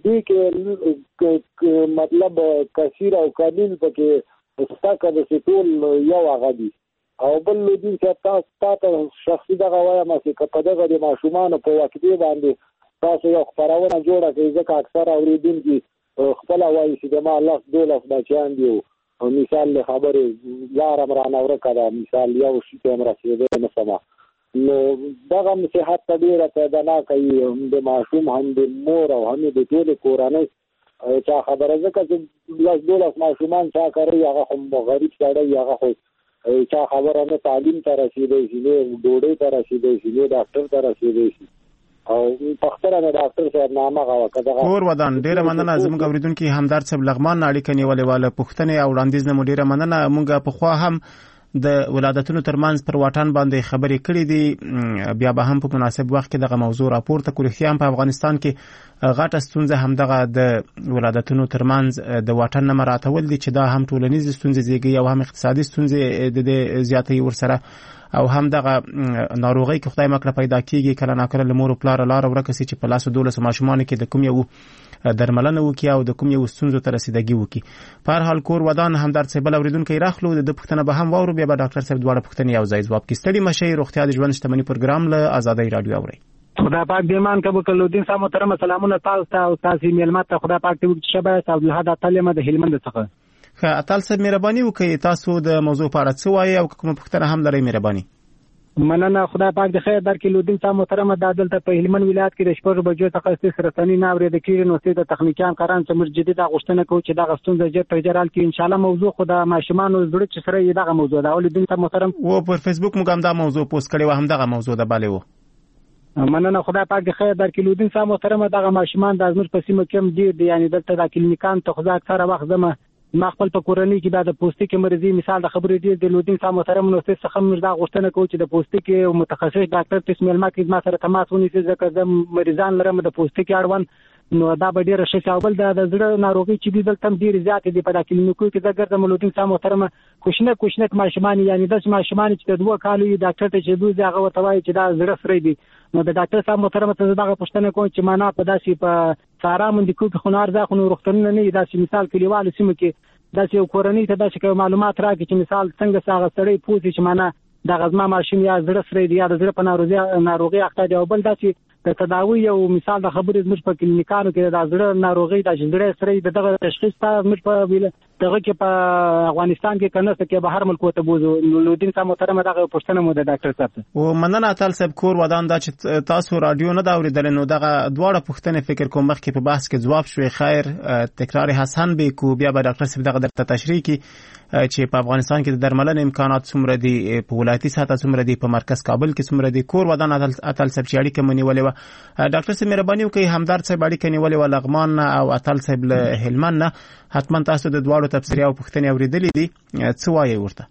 دې کې مطلب کثیر او قلیل پکې ستا د ټول یو هغه دي او بل لودین چې تاسو شخصي دغه وایم چې په دغه د ماشومان په واقعي باندې تاسو یو خبرونه جوړه کړئ ځکه اکثر اوریدونکي خپل وایي چې د ما لاس دولس بچیان دي او مثال له خبرې لارم رانه ورکه ده مثال یو شي ته هم رسېدی نه سمه نو دغه صحت ته ډېره پیداناکه وي د ماشوم هم د مور او هم د ټولې کورنۍ چا خبره ځکه چې لاس دولس ماشومان چا کوي هغه خو غریب سړی هغه خو چا خبره نه تعلیم ته رسیدای شي نه ډوډۍ ته رسیدای شي نه ډاکټر ته رسیدای شي او پختره نه ډاکټر صاحب نامه غوا کړه کور ودان ډیره مننه زموږ اوریدونکو همدارد صاحب لغمان اړیکه نیولې واله پښتنې او وړاندیز نه ډیره مننه مونږه په خوا هم د ولادتونو ترمنځ پر واټن باندې خبرې کړې دي بیا به هم په مناسب وخت کې دغه موضوع راپورته کړو خو هم په افغانستان کې غټه ستونزه هم دغه د ولادتونو ترمنځ د واټن نه مراتول دي چې دا هم ټولنیز ستونزې زیږي او هم اقتصادي ستونزې د زیاتې ورسره او هم دغه ناروغي کې خدای مکړه پیدا کیږي کله ناکله لمور او پلار لار ورکه سي چې په لاس دولس ماشومان کې د کوم یو درملنه وکي او د کوم یو ستونزو ته رسیدګي وکي په هر حال کور ودان همدارد صاحب اوریدونکو راخلو د پښتنه به هم وورو بیا به ډاکټر صاحب دواړه پښتنې یو ځای ځواب کې ستړي مشي روغتیا د ژوند شتمنۍ پروګرام له آزادۍ رادیو اوري خدا پاک دیمان کبو کلودین صاحب محترم سلامونه تاسو ته او تاسو میلمات ته خدا پاک دې شبه صاحب له هدا تعلیم د هلمند څخه ښه اتل صاحب مهرباني وکړئ تاسو د موضوع په اړه څه وایي او کوم پښتنه هم لري مهرباني مننه خدای پاک د خیر درکړي. لودین صاحب محترمه دا دلته په هلمند ولایت کې د شپږ بجو څخه ستاسو رسنۍ نه اورېدل کېږي، نو ستاسو د تخنیکیان کاران چې موږ جدي دا غوښتنه کوو چې دا ستونزه ژر تر ژره حل کړي. ان شاء الله موضوع خو د ماشومانو زړه چې سره یې دغه موضوع ده. لودین صاحب محترم و پر فیسبوک موږ هم دا موضوع پوسټ کړی و، هم دغه موضوع ده بالي و. مننه خدای پاک د خیر درکړي. لودین صاحب محترمه دغه ماشومان د ازمر په سیمه کې هم ډیر دي، یعنی دلته د کلینیکان ته خو ځکه اکثره وخت زما ما خپل په کورنۍ کې دا د پوستکي مرزي مثال د خبرې دی د لودین صاحب محترم نو څه څه موږ دا غوښتنه کوو چې د پوستکي متخصص ډاکټر تسمیل ماکې ما سره تماس ونیسي، ځکه زه مریضان لرم د پوستکي اړوند، نو دا به ډیره ښه شي. بل د زړه ناروغي چې دي دلته ډیر زیات دي په کلینیکو کې. زه ګرځم لودین صاحب محترم کوشنه کوشنه ماشومان، یعنی د ماشومان چې د دوه کالو ډاکټر ته چې دوی هغه وتوي چې دا زړه سره دي، نو د ډاکټر صاحب محترم ته دغه پوښتنه کوم چې معنا په داسې په سارا مندي کو کې خنار ځه خو روغتونونه نه داسې مثال کلیوالو سیمه کې داسې کورنۍ ته داسې معلومات راکړي چې مثال څنګه څنګه سړی پوښتنه چې معنا د غزما ماشوم یا زړه سره دی یا د زړه په ناروغي ناروغي اخته دی، او بل داسې د تداوی یو مثال د خبرې زموږ په کلینیکانو کې د زړه ناروغي د زړه سره دغه تشخیص ته زموږ په دغه کې په افغانستان کې کنه چې بهر ملکو ته بوزو. لودین صاحب محترم دغه پوښتنه مو د ډاکټر صاحب او مننه اتل صاحب کور ودان دا چې تاسو رادیو نه دا اوریدل، نو دغه دواړه پوښتنې فکر کوم مخکې په بحث کې جواب شوي. خیر تکرار حسن به کو بیا به ډاکټر صاحب دغه درته تشریح کی چې په افغانستان کې د درملنې امکانات څومره دي، په ولایتي سطح څومره دي، په مرکز کابل کې څومره دي. کور ودان اتل صاحب چې اړیکه منیولې و ډاکټر صاحب مهرباني وکړئ همدارد صاحب اړیکه نیولې و لغمان او اتل صاحب له هلمند نه، حتما تاسو د دواړو تفسیر او پوښتنې اوریدلې دي، څه وایي ورته؟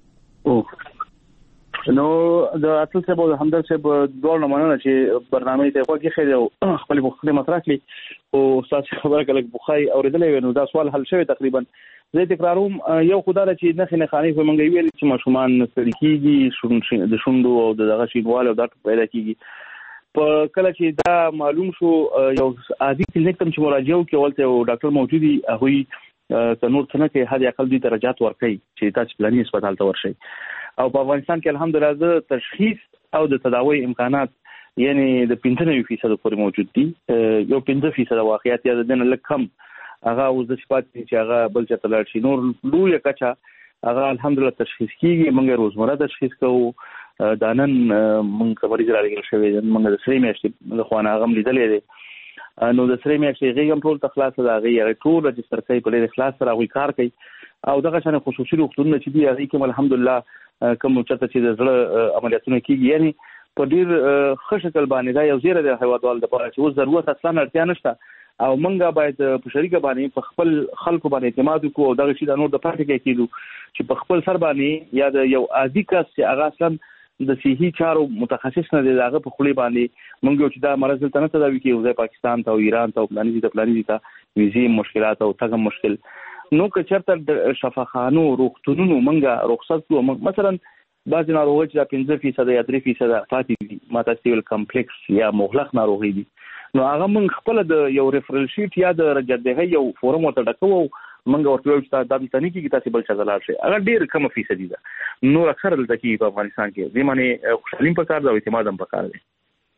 او نو د اتل صاحب او همدارد صاحب دواړو مننه چې برنامه ته وګورئ خیر او خپل پوښتنې مطرح کړي او تاسو خبره کله بخای اوریدلې نو دا سوال حل شوی تقریبا. زه تکراروم یو خدای چې نه خنه خاني په منګي ویل چې ماشومان ستړي کیږي د شوندو او دغه شینواله دا پیدا کیږي. په کله چې دا معلوم شو یو عادي کلینیک ته چې مراجعه وکړ ولته یو ډاکټر موجودي هغه ته نور څنګه کې هدي اقل دي درجات ورکړي چې تاسو پلاني هسپتال ته ورشي. او په افغانستان کې الحمدلله تشخیص او د تداوی امکانات یعنی د پنځه نوي فیصد پورې موجود دي. یو پنځه فیصد واقعیت یا د نه لکم هغه اوس د صفات چې هغه بل څه تلل شي نور لوی کچا هغه الحمدلله تشخیص کیږي. موږ روزمره تشخیص کوو. دانن موږ خبرې راغلي شوې موږ د سری میاشتې د خوانه غم لیدلې دي نو د سری میاشتې غیږم ټول تخلاص دا غي ټول رجستر کوي په لید خلاص سره غوي کار کوي او دغه شان خصوصي روغتونونه چې دی هغه کوم الحمدلله کوم چرته چې د زړه عملیاتونه کیږي یعنی په ډیر ښه شکل باندې دا یو زیره د هیوادوال د پاره چې ضرورت اصلا اړتیا نشته او منګه باید په شریکه باندې په خپل خلکو باندې اعتماد وکړو او دغه شی د نور د پاتې کې کېدو چې په خپل سر باندې یا د یو عادي کس چې هغه اصلا د صحي چارو متخصص نه دی هغه په خولي باندې مونږ چې دا مرز ته نه تداوي کوي ځای پاکستان ته او ایران ته او پلاني دي ته پلاني دي ته ویزي مشکلات او تګم مشکل نو که چرته شفاخانو روغتونونو مونږه رخصت کوو مثلا بعض ناروغي چې پنځه فیصد یا درې فیصد پاتې دي ماتاسیول کمپلیکس یا مغلق ناروغي دي نو هغه مونږ خپل د یو ریفرل شیټ یا د رجدغه یو فورم ورته ډکو منګه ورته وایو چې دا د تنکی کې تاسو بل څه زلال شي هغه ډیر کم فیصد دي نو اکثر دلته کې په افغانستان کې زمانه خوشالیم په کار دا اعتماد هم په کار دی.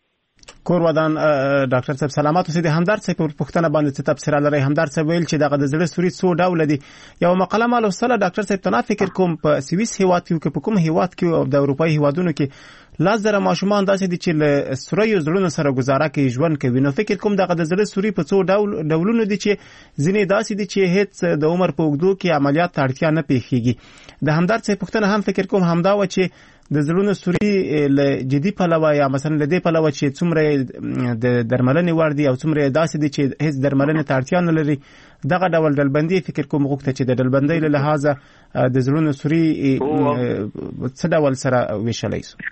کور ودان ډاکټر صاحب سلامات اوسئ. د همدارد صاحب په پوښتنه باندې څه تفسیر لري؟ همدارد صاحب ویل چې دغه د زړه سوري څو ډول دي. یو مقاله مال وسله ډاکټر صاحب تنا فکر کوم په سويس هیواد کې په کوم هیواد کې او د اروپאי هیوادونو کې لاس در ماشومان داسې دي چې له سوري زړونو سره گزاره کوي ژوند کوي. نو فکر کوم دغه د زړه سوري په څو ډول ډولونو دي چې ځینې داسې دي چې هیڅ د عمر په اوږدو کې عملیات ته اړتیا نه پیښیږي. د همدارد صاحب پوښتنه هم فکر کوم همدا و چې د زړونو سوري له جدي پلوه یا مثلا له دې پلوه چې څومره د درملنې وړ دي او څومره داسې دي چې هیڅ درملنې ته اړتیا نه لري دغه ډول ډلبندي فکر کوم غوښته چې د ډلبندۍ له لحاظه د زړونو سوري څه ډول سره ویشلای شو؟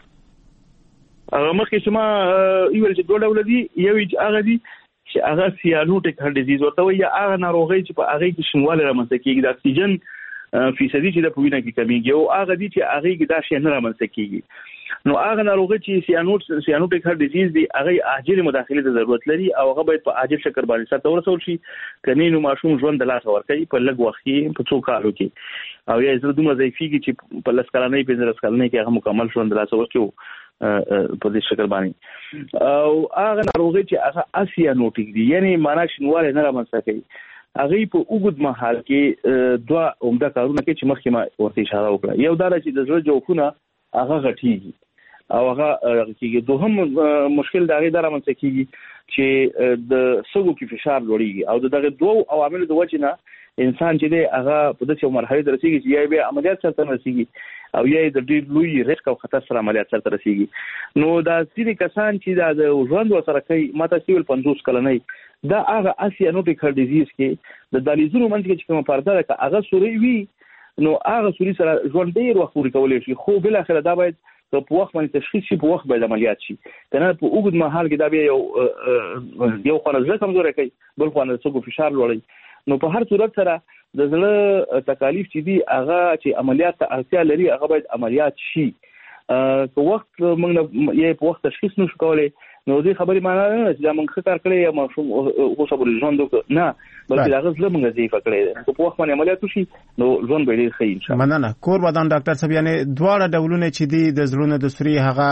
هغه مخکې چې ما یو چې دوه ډول دي یو هغه دي چې هغه سیانوټیک هارت ډیزیز ورته وایي هغه ناروغي چې په هغه کې شنواله رامنځته کیږي د اکسیجن فیصدي چې د پوینه کې کمیږي او هغه دي چې هغه کې دا شی نه رامنځته کیږي نو هغه ناروغي چې سیانوټ سیانوټیک هارت ډیزیز دی هغه عاجل مداخله ته ضرورت لري او هغه باید په عاجل شکل باندې سره ورسول شي کني نو ماشوم ژوند د لاس ورکړي په لږ وخت کې په څو کالو کې او یا زړه دومره ضعیفيږي چې په لاس کلنې په لاس کلنې کې هغه مکمل ژوند د لاس ورکړي په دې شکل باندې او هغه ناروغي چې هغه اسیانوټیک دی یعنی معنا شنواله نه رامنځته کوي هغه په اوږد مهال کې دوه عمده کارونه کوي چې مخکې ما ورته اشاره وکړه. یو دا چې د زړه جوفونه هغه غټيږي او هغه کېږي. دوهم مشکل دا غي درامنځ کېږي چې د سږو کې فشار لوړیږي او دغه دوه عوامل د وجې نه انسان چې دی هغه په داسې مرحله ته رسیږي چې یا به عملیات سره رسیږي او یا د ډېر لوی ریسک او خطر سره عملیات سره رسیږي. نو دا ځینې کسان چې د ژوند سره کوي ماته سیول پنځوس کلنۍ دا هغه اسیانوټیک هارت ډیزیز کې د دالیزونو منځ کې چې کومه پرده ده هغه سوري وي نو هغه سوري سره ژوند ډېر وخت پورې کولای شي، خو بل اخر دا باید په وخت باندې تشخیص شي، په وخت باندې عملیات شي. کنه په اوږد مهال کې دا بیا یو یو خانه زړه کمزوري کوي، بل خانه سږو فشار لوړوي. نو په هر صورت سره د زړه تکالیف چې دي هغه چې عملیات ته اړتیا لري هغه باید عملیات شي. که وخت موږ یې په وخت تشخیص نشو کولای نو دې خبرې معنی نه چې دا موږ ښه کار کړی یا ماشوم اوسه بل ژوند نه، بلکې دا غوښتل موږ ضعیفه کړی دی. که په وخت باندې عملیات وشي نو ژوند به ډېر ښه ان شاء الله. مننه. کور ودان ډاکټر صاحب، یعنی دواړه ډولونه چې دي د زړونو د سوري هغه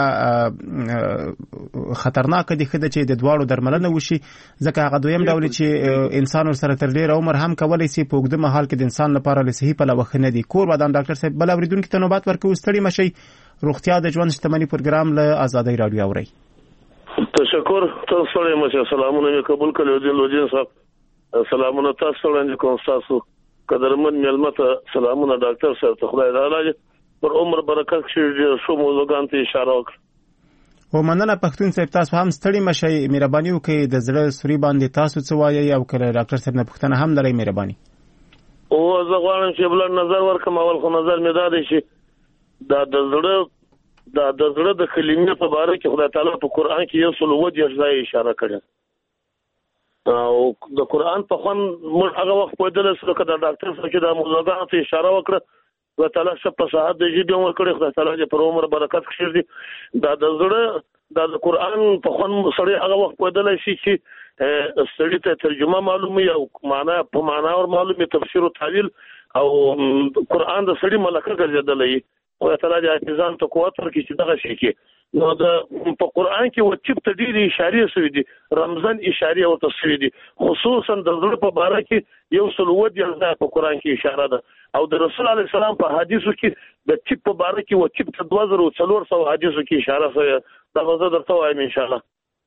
خطرناک دي، خدای چې د دواړو درملنه وشي، ځکه هغه دویم ډول چې انسان سره تر ډیر عمر هم کولای شي په اوږده مهال کې د انسان لپاره له صحي پلوه ښه نه دي. کور ودان ډاکټر صاحب بل اوریدونکو ته نوبت ورکوي، ستړي مشي. روغتیا د ژوند شتمنۍ پروګرام له آزادۍ رادیو اوري. تشکر. تاسو سره مشه سلامونه مې قبول کړو دي لوجین صاحب. سلامونه تاسو سره ان کوم تاسو قدرمن ملمته سلامونه ډاکټر صاحب ته خدای تعالی پر عمر برکت کړي شو موضوعان ته اشاره وکړه. او مننه پښتون صاحب، تاسو هم ستړي مشي، مهرباني وکړئ د زړه سوري باندې تاسو څه وایي او کله ډاکټر صاحب نه پوښتنه هم لرئ مهرباني. او زه غواړم چې بل نظر ورکم. اول خو نظر مې دا دی چې دا د زړه دا د زړه د کلمې په اړه کې خدای تعالی په قران کې یو څل وجه ځای اشاره کړه او د قران په خوان موږ هغه وخت په دله سره کړه ډاکټر صاحب چې د موضوعات ته اشاره وکړه خدای تعالی شپ په صحت د جدي عمر کړي، خدای تعالی دې پر عمر برکت کړي. دا د زړه دا د قران په خوان سره هغه وخت په دله شي چې سړی ته ترجمه معلومه او معنا په معنا او معلومه تفسیر او تعویل او قران د سړی ملکه ګرځیدلې خدای تعالی دې حافظان ته قوت ورکړي چې دغه شي کې نو د په قران کې وچب ته ډېری اشاره شوې دي، رمضان اشاره او تصویر دي، خصوصا د زړه په اړه کې یو څل وجه ځای په قران کې اشاره ده او د رسول الله سلام په حدیثو کې د چپ په اړه کې وچب ته دوه زره څلور سوه حدیثو کې اشاره شوی دا غوښتل درته وایم ان شاء الله.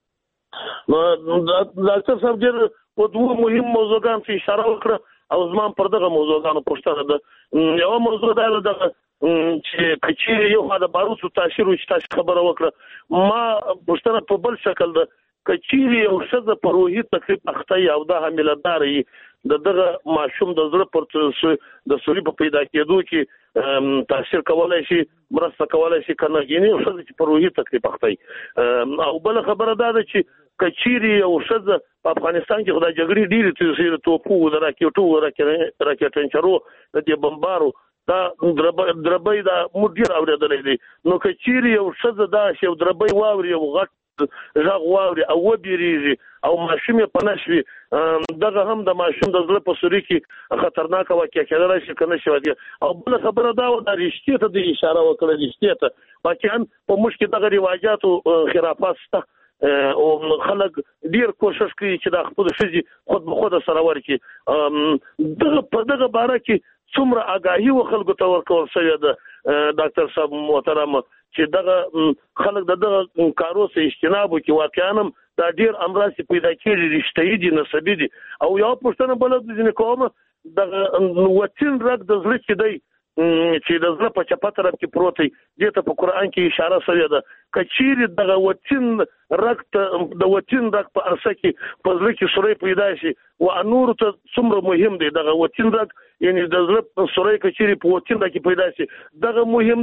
نو ډاکټر صاحب ډېر په دوه مهم موضوعاتو کې اشاره وکړه او زما پر دغه موضوعاتو پوښتنه ده. یو موضوع دا ده چې کچې یو خدای باروسو تاثیر او چې تاسو خبره وکړه، ما پوښتنه په بل شکل ده کچې یو څه په روحي تکلیف اخته او د حاملداري د دغه ماشوم د زړه پر د سوري په پیدا کېدو کې تاثیر کولای شي، مرسته کولای شي کنه یعنی یو څه چې په روحي تکلیف اخته. او بل خبره ده چې کچېری یو څه په افغانستان کې خدای جګړې ډېرې تیزې توپو د راکېټو راکېټنچرو د دې بمبارو دا دربای دا مدیر اوریدلې دي. نو کچېری یو څه دا چې دربای واوري او غټ ژغ واوري او وبېریږي او ماشوم په نشوي دغه هم د ماشوم د زړه په سوري کې خطرناک واقع کېدای شي کنه شو دي. او بل خبره دا و د رښتیا ته د اشاره وکړه رښتیا ته واقعا په مشکل دغه رواجات او خرافات شته او خلک ډیر کوشش کوي چې د خپل شذي خود به خود سره ورکي. دغه په دغه باره کې څومره آگاهي و خلکو ته ورکول شوې ده ډاکټر صاحب محترم چې دغه خلک دغه کارو څخه اجتناب وکړي. واقعا دا ډیر امراض پیدا کېږي رښتینی دي نسبی دي. او یو پښتنه بل د کومه دغه وطن رګ د زړه کې دی چې د زړه په چپه طرف کې پروت دی، دې ته په قران کې اشاره شوې ده. کچېری دغه وطن رګ ته د وطن رګ په ارسه کې په زړه کې سوري پیدا شي او انور ته څومره مهم دی دغه وطن رګ یعنی د زړه سوري کچېری په وطن رګ کې پیدا شي دغه مهم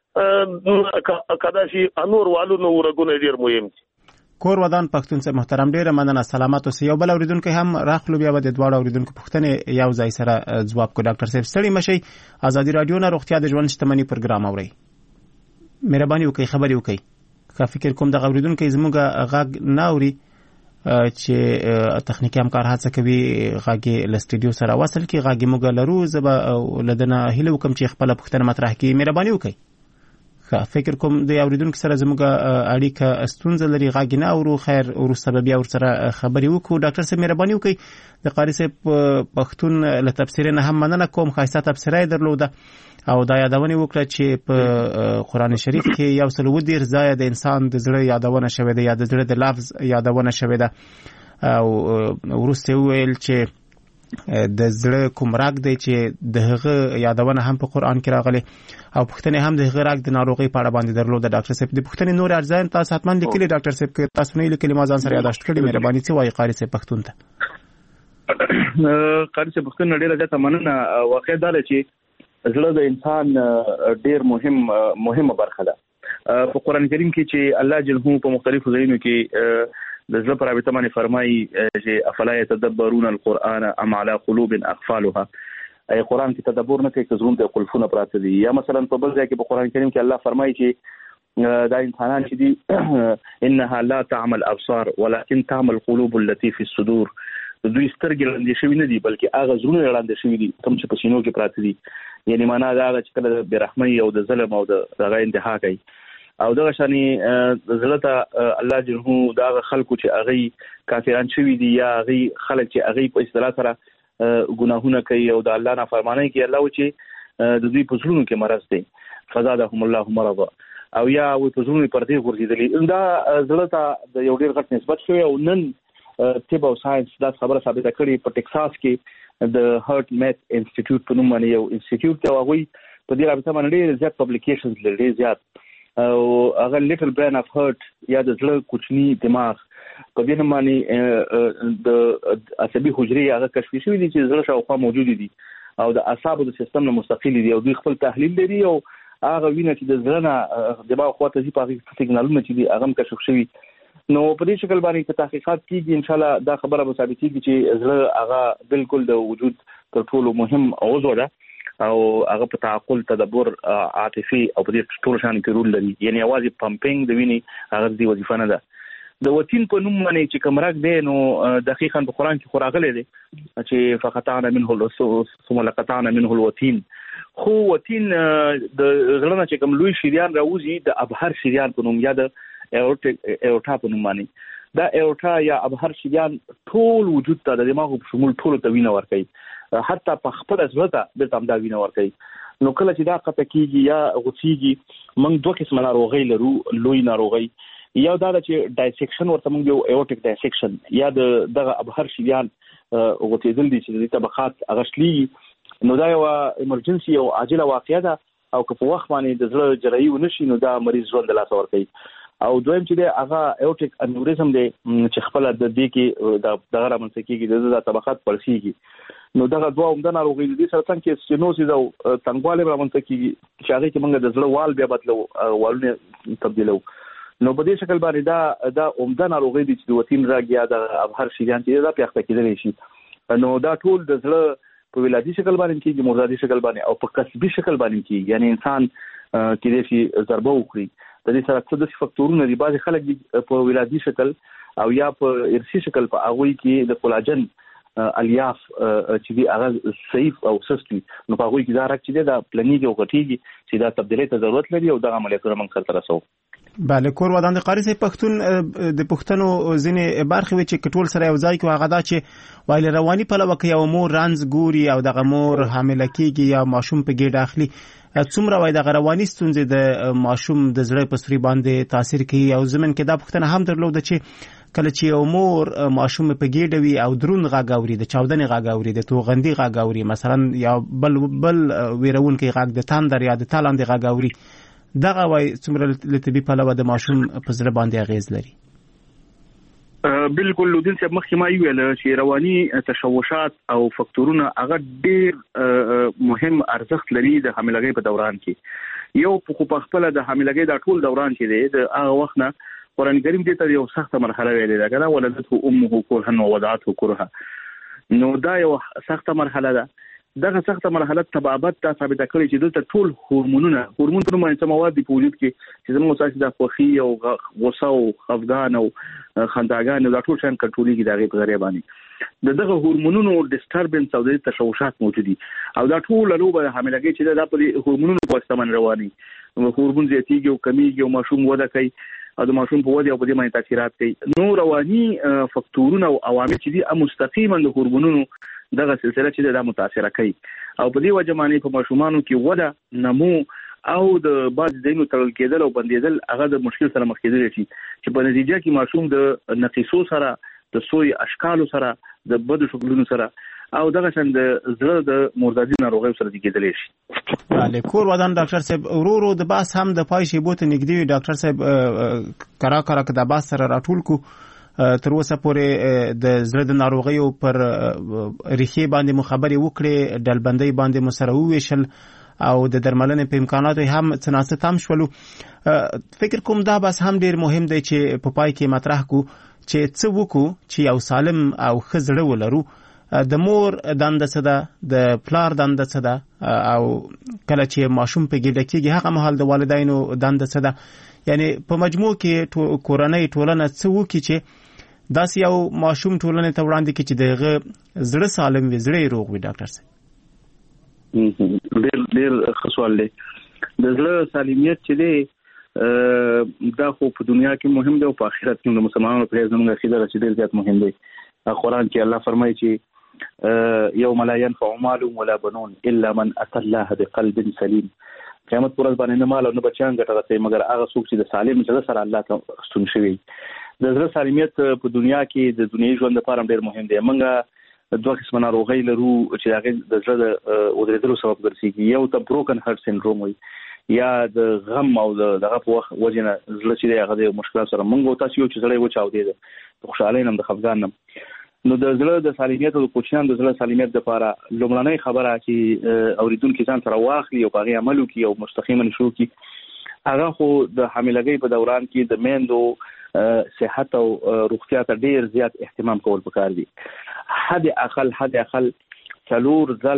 دی کدا شي انور والو نو ورګونه ډیر مهم دي. کور ودان پښتون صاحب محترم ډیره مننه، سلامات اوسئ. یو بل اوریدونکو هم راخلو بیا د دواړو اوریدونکو پوښتنې یو ځای سره ځواب کو. ډاکټر صاحب ستړي مشي، آزادي رادیو نه روغتیا د ژوند شتمنۍ پروګرام اوري، مهرباني وکړئ خبرې وکړئ. که فکر کوم د اوریدونکو زموږه غږ نه اوري چې تخنیکی همکار هڅه کوي غږ له سټډیو سره وصل کی غږ موږ لرو زبا لدنه هله کوم چې خپل پوښتنه مطرح کړي مهرباني وکړئ. فکر کوم د اوریدونکو سره زموږه اړیکه ستونزه لري غږ نه اورو، خیر ورسته بیا ور سره خبرې وکړو. ډاکټر صاحب مهرباني وکړئ د قاری صاحب پښتون له تفسیر نه هم مننه کوم، خاصه تفسیرای درلوده او دا یادونه وکړه چې په قران شریف کې یو سل و دېرش ځای د انسان د زړه یادونه شوې ده یا د زړه د لفظ یادونه شوې ده او ورسته ویل چې د زړه کوم راګ دی چې د هغه یادونه هم په قران کې راغلي او پښتنې هم د هغه راګ د ناروغي په اړه باندې درلود. ډاکټر صاحب د پښتنې نور ارزان تاسو حتمان لیکلي ډاکټر صاحب کې تاسو نه لیکلي ما ځان سره یاداشت کړی مهرباني څه وایي قاری صاحب پښتون ته. قاری صاحب پښتون ډیره ځکه مننه. واقع دا چې زړه د انسان ډیر مهم مهمه برخه ده په قران کریم کې چې الله جل په مختلفو ځایونو کې د زړه پر اړه باندې فرمایي چې افلا يتدبرون القرآن ام على قلوب اقفالها. ای قرآن کې تدبر نه کوي که زړه ته قلفونه پراته دي. یا مثلا په بل ځای کې په قران کریم کې الله فرمایي چې دا انسانان چې دي انها لا تعمل ابصار ولكن تعمل قلوب التي في الصدور. دوی سترګې لاندې شوي نه دي بلکې هغه زړونه لاندې شوي دي کوم چې په سینو کې پراته دي. یعنی معنا دا ده چې کله د برحمۍ او د ظلم او د هغه انتها کوي او دغه شانی زړه ته الله جنو دا خلکو چې هغه کافران شوي دي یا هغه خلک چې هغه په اصطلاح سره ګناهونه کوي او د الله نافرمانی کوي الله چې د دوی په زړونو کې مرض دی فزادهم الله مرضا او یا و په زړونو پرته ورزيدلې. دا زړه ته د یو ډیر غټ نسبت شوی او نن طب او ساينس دا خبره ثابته کړې په ټکساس کې د هارت میت انسټیټیوټ په نوم باندې یو انسټیټیوټ ته وایي په دې اړه باندې ډېر زیات پبلیکیشنز لري زیات او هغه لیټل برین اف هارت یا د زړه کوچنی دماغ په دې باندې د عصبي حجرې هغه کشف شوی دي چې زړه شاوخوا موجود دي او د اعصابو د سیستم نه مستقل دي او دوی خپل تحلیل لري او هغه وینه چې د زړه نه دماغ خواته چې په هغه سیګنالونه چې دي هغه کشف شوی. نو په دې شکل باندې چې تحقیقات کیږي ان شاء الله دا خبره به ثابتېږي چې زړه هغه بالکل د وجود تر ټولو مهم عضو ده او هغه په تعقل تدبر عاطفي او په دې ټول شان کې رول لري. یعنی اواز پمپینګ د وینې هغه دی وظیفه نه ده. د وتین په نوم باندې چې کومراک دی نو دقیقاً په قران کې خوراغله دي چې فقطعنا منه الرسول ثم لقطعنا منه الوتين. خو وتین د زړه چې کوم لوی شریان راوځي د ابهر شریان په نوم یا د اورټا په نوم باندې دا اورټا یا ابهر شریان ټول وجود ته د دماغ په شمول ټول ته وینه ورکوي حتی په خپل ځوته د تام دا وینه ورکوي. نو کله چې دا قطع کیږي یا غوڅیږي موږ دوه قسم ناروغي لرو. لوی ناروغي یا دا چې ډایسیکشن ورته موږ یو ایورټیک ډایسیکشن یا د دغه ابهر شریان غوڅیدل دي چې د طبقات اغشلی. نو دا یو ایمرجنسي او عاجله واقعه ده او که په وخت باندې د زړه جراحي ونشي نو دا مریض ژوند لا څور کوي. او دویم چې دی هغه ایورټیک انوریزم دی چې خپل د دې کې د دغه رامنځته کېږي د طبقات پړسیږي. نو دغه دوه عمده ناروغي دي سره څنګه چې سټینوسیس او تنګواله رامنځته کېږي چې هغه کې موږ د زړه وال بیا بدلو والونه تبدیلو. نو په دې شکل باندې دا د عمده ناروغي دي چې د وتین راګ یا د ابهر شریان چې دا پیښه کېدلی شي. نو دا ټول د زړه په ولادي شکل باندې کېږي مردادي شکل باندې او په کسبي شکل باندې کېږي. یعنی انسان کې د شي ضربه وکړي د دې سره څه د فاکتورونو دی بعض خلک په ولادي شکل او یا په ارثي شکل په هغه کې د کولاجن الیاف چې دی هغه صحیح او سستي نو په هغه کې دا راک چې دا پلانیږي او غټیږي چې دا تبدیلي ته ضرورت لري او دغه عملیاتونه موږ سره ترسو. بله کور ودان د قاری صاحب پښتون د پښتنو ځینې برخې وي چې ټول سره یو ځای کې هغه دا چې وایي رواني پلوه کې یو مور رنځ ګوري او دغه مور حامله کېږي یا ماشوم په ګېډه اخلي څومره وایي دغه رواني ستونزې د ماشوم د زړه په سوري باندې تاثیر کوي. او زمن کې دا پښتنه هم درلوده چې کله چې یو مور ماشوم په ګېډه وي او درون غږ اوري د چاودنې غږ اوري د توغندي غږ اوري مثلا یا بل بل ویرونکي غږ د تاندر یا د تالاندې غږ اوري دغه وای څومره لطبي پلوه د ماشوم په زړه باندې اغیز لري. بالکل لودین صاحب مخکې ما ویل چې رواني تشوشات او فاکتورونه هغه ډېر مهم ارزښت لري د حاملګۍ په دوران کې. یو په خپل د حاملګۍ د ټول دوران کې دی د هغه وخت نه قرآن کریم دې ته یو سخته مرحله ویلې ده کنه ولدته امه كرها ووضعته كرها. نو دا یو سخته مرحله ده. دغه سخته مرحله تبابت ته ثابت کړی چې دلته ټول هورمونونه هورمون په نوم څه مواد په وجود کې چې زموږ اساس د خوخي او غوسه او خفګان او خنداګان دا ټول شان کنټرولېږي دغه په ذریعہ باندې د دغه هورمونونو ډیسټربنس او د تشوشات موجود دي او دا ټول له لوبه حاملګۍ چې د په هورمونونو په واسطه باندې رواني هورمون زیاتیږي او کمیږي او ماشوم وده کوي او د ماشوم په وده او په دې باندې تاثیرات کوي. نو رواني فاکتورونه او عوامل چې دي مستقیما د هورمونونو دغه سلسله چې دا متاثر کوي او په دې وجه باندې په ماشومانو کې وده نمو او د بعض دینو تړل کېدل او بندیدل هغه د مشکل سره مخ کېدل شي چې په نتیجه کې ماشوم د نقیصو سره د سوی اشکالو سره د بدو شکلونو سره او دغه څنګه د زړه د مردادي ناروغیو سره کېدل شي. بله کور ودان ډاکټر صاحب ورو ورو د باس هم د پای شی بوته نږدې ډاکټر صاحب کرا کرا د باس سره راټول کو تر اوسه پورې د زړه د ناروغیو پر ریښې باندې مخابري وکړي ډلبندۍ باندې مسره وویشل او د درملنې په امکاناتو هم څناسه تام شولو. فکر کوم دا بس هم ډیر مهم دی چې په پای کې مطرح کو چې څه وکړو چې یو سالم او ښه زړه ولرو. د مور دنده څه ده د پلار دنده څه ده او کله چې ماشوم په ګډه کېږي هغه مهال د والدینو دنده څه ده یعنی په مجموع کې کورنۍ ټولنه څه وکړي چې داسې یو ماشوم ټولنې ته وړاندې کړي چې دغه زړه سالم وي زړه یې روغ وي. ډاکټر صاحب ډېر ډېر ښه سوال دی. د زړه سالمیت چې دی دا خو په دنیا کې مهم دی او په آخرت کې د مسلمانانو په زموږ عقیده چې ډېر زیات مهم دی. قرآن کې الله فرمایي چې یوم لا ينفع مال ولا بنون الا من اتى الله بقلب سلیم. قیامت پر ورځ باندې نه مال او نه بچیان ګټه رسوي مګر هغه څوک چې د سالم زړه سره الله ته ستون شوی. د زړه سالمیت په دنیا کې د دنیوي ژوند لپاره ډېر مهم دی. موږ دوه قسمه ناروغۍ لرو چې هغه د زړه د ودرېدلو سبب ګرځي. یو ته بروکن هارت سندروم وي یا د غم او دغه په وخت وجنه زړه چې هغه د مشکلات سره موږ تاسو یو چې زړه وچاو دی د خوشحالۍ نم د خفګان نم. نو د زړه د سالمیت او د کوچنیانو د زړه سالمیت لپاره لومړنۍ خبره چې اوریدونکو ځان سره واخلي او په هغه عمل وکړي او مستقیما شروع کړي هغه خو د حاملګۍ په دوران کې د میندو صحت او روغتیا ته ډیر زیات اهتمام کول پکار دي. حد اقل حد اقل څلور ځل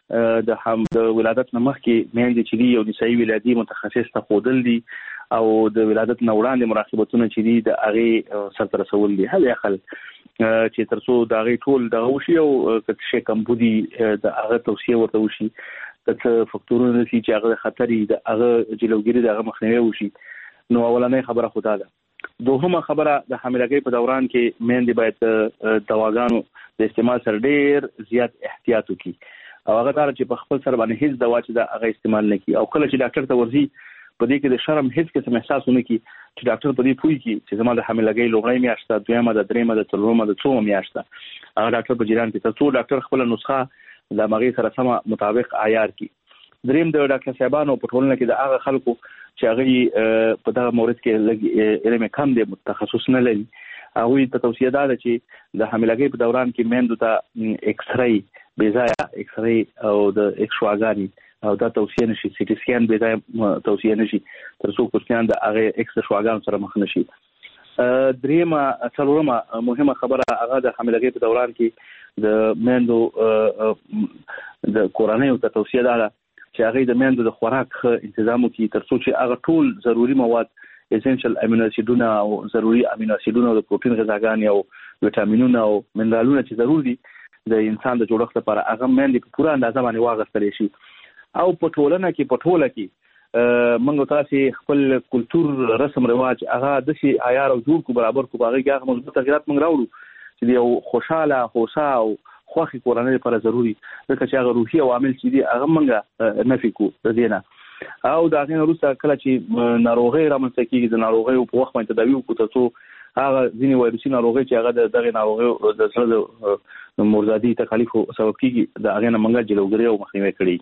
د هم د ولادت نه مخکې میندې چې دی یو نسایي ولادي متخصص ته خودل دي او د ولادت نه وړاندې مراقبتونه چې دي د هغه سره رسول دي. حد اقل چې ترڅو د هغه ټول د وشي او چې کم بودی د هغه توصیه ورته وشي د فکتورونو چې هغه خطرې د هغه جلوګیری د هغه مخنیوي وشي. نو اولنۍ خبره خدا ده. دوهمه خبره د حاملګۍ په دوران کې میندې باید دواګانو د استعمال سره ډیر زیات احتیاط وکړي او هغه تر چې په خپل سره باندې هیڅ دوا چې دا هغه استعمال نه کړي او کله چې ډاکټر ته ورځي په دې کې د شرم هیڅ قسم احساس ونه کړي چې ډاکټر په دې پوي کې چې زما د حاملګۍ لومړی میاشت دویمه د دریمه د څلورمه د څومه میاشت هغه ډاکټر په جریان کې تاسو ډاکټر خپل نسخه د مغي سره سم مطابق عیار کړي. دریم د ډاکټر صاحبانو په ټولنه کې د هغه خلکو چې هغه په دغه مورد کې لږ علم کم دی متخصص نه لري هغه ته توصیه ده چې د حاملګۍ په دوران کې میندو ته ایکس رای بې ځای ایکس رای او د ایکسواګانی او دا توصیه نشي سي ټي سکین بې ځای توصیه نشي تر څو کوچنیان د هغه ایکس شواګان سره مخ نشي. دریمه څلورمه مهمه خبره هغه د حاملګۍ په دوران کې د میندو د کورنۍ ته توصیه ده چې هغه د میندو د خوراک تنظیم وکړي تر څو چې هغه ټول ضروري مواد اسنشل امینو اسیدونه او ضروري امینو اسیدونه او د پروتین غذاګانې او وټامینونه او منرالونه چې ضروري دي د انسان د جوړښت لپاره هغه میندې په پوره اندازه باندې واغستل شي. او په ټولنه کې په ټوله کې موږ تاسو خپل کلچر رسم رواج هغه د شي عیار او جوړ کو برابر کو باغې هغه مضبوط تغیرات موږ راوړو چې یو خوشاله خوشا او خوخي کورنۍ لپاره ضروری ځکه چې هغه روحي عوامل چې دي هغه موږ نفي کو د دینه او دا غیر وروسته کله چې ناروغي رامنځته کیږي د ناروغي په وخت باندې تداوی وکړو ترڅو هغه ځینې وایروسي ناروغي چې هغه د دغه ناروغي د سره د مردادي تکالیفو سبب کیږي د هغه نه موږ جلوګری او مخنیوي کړی.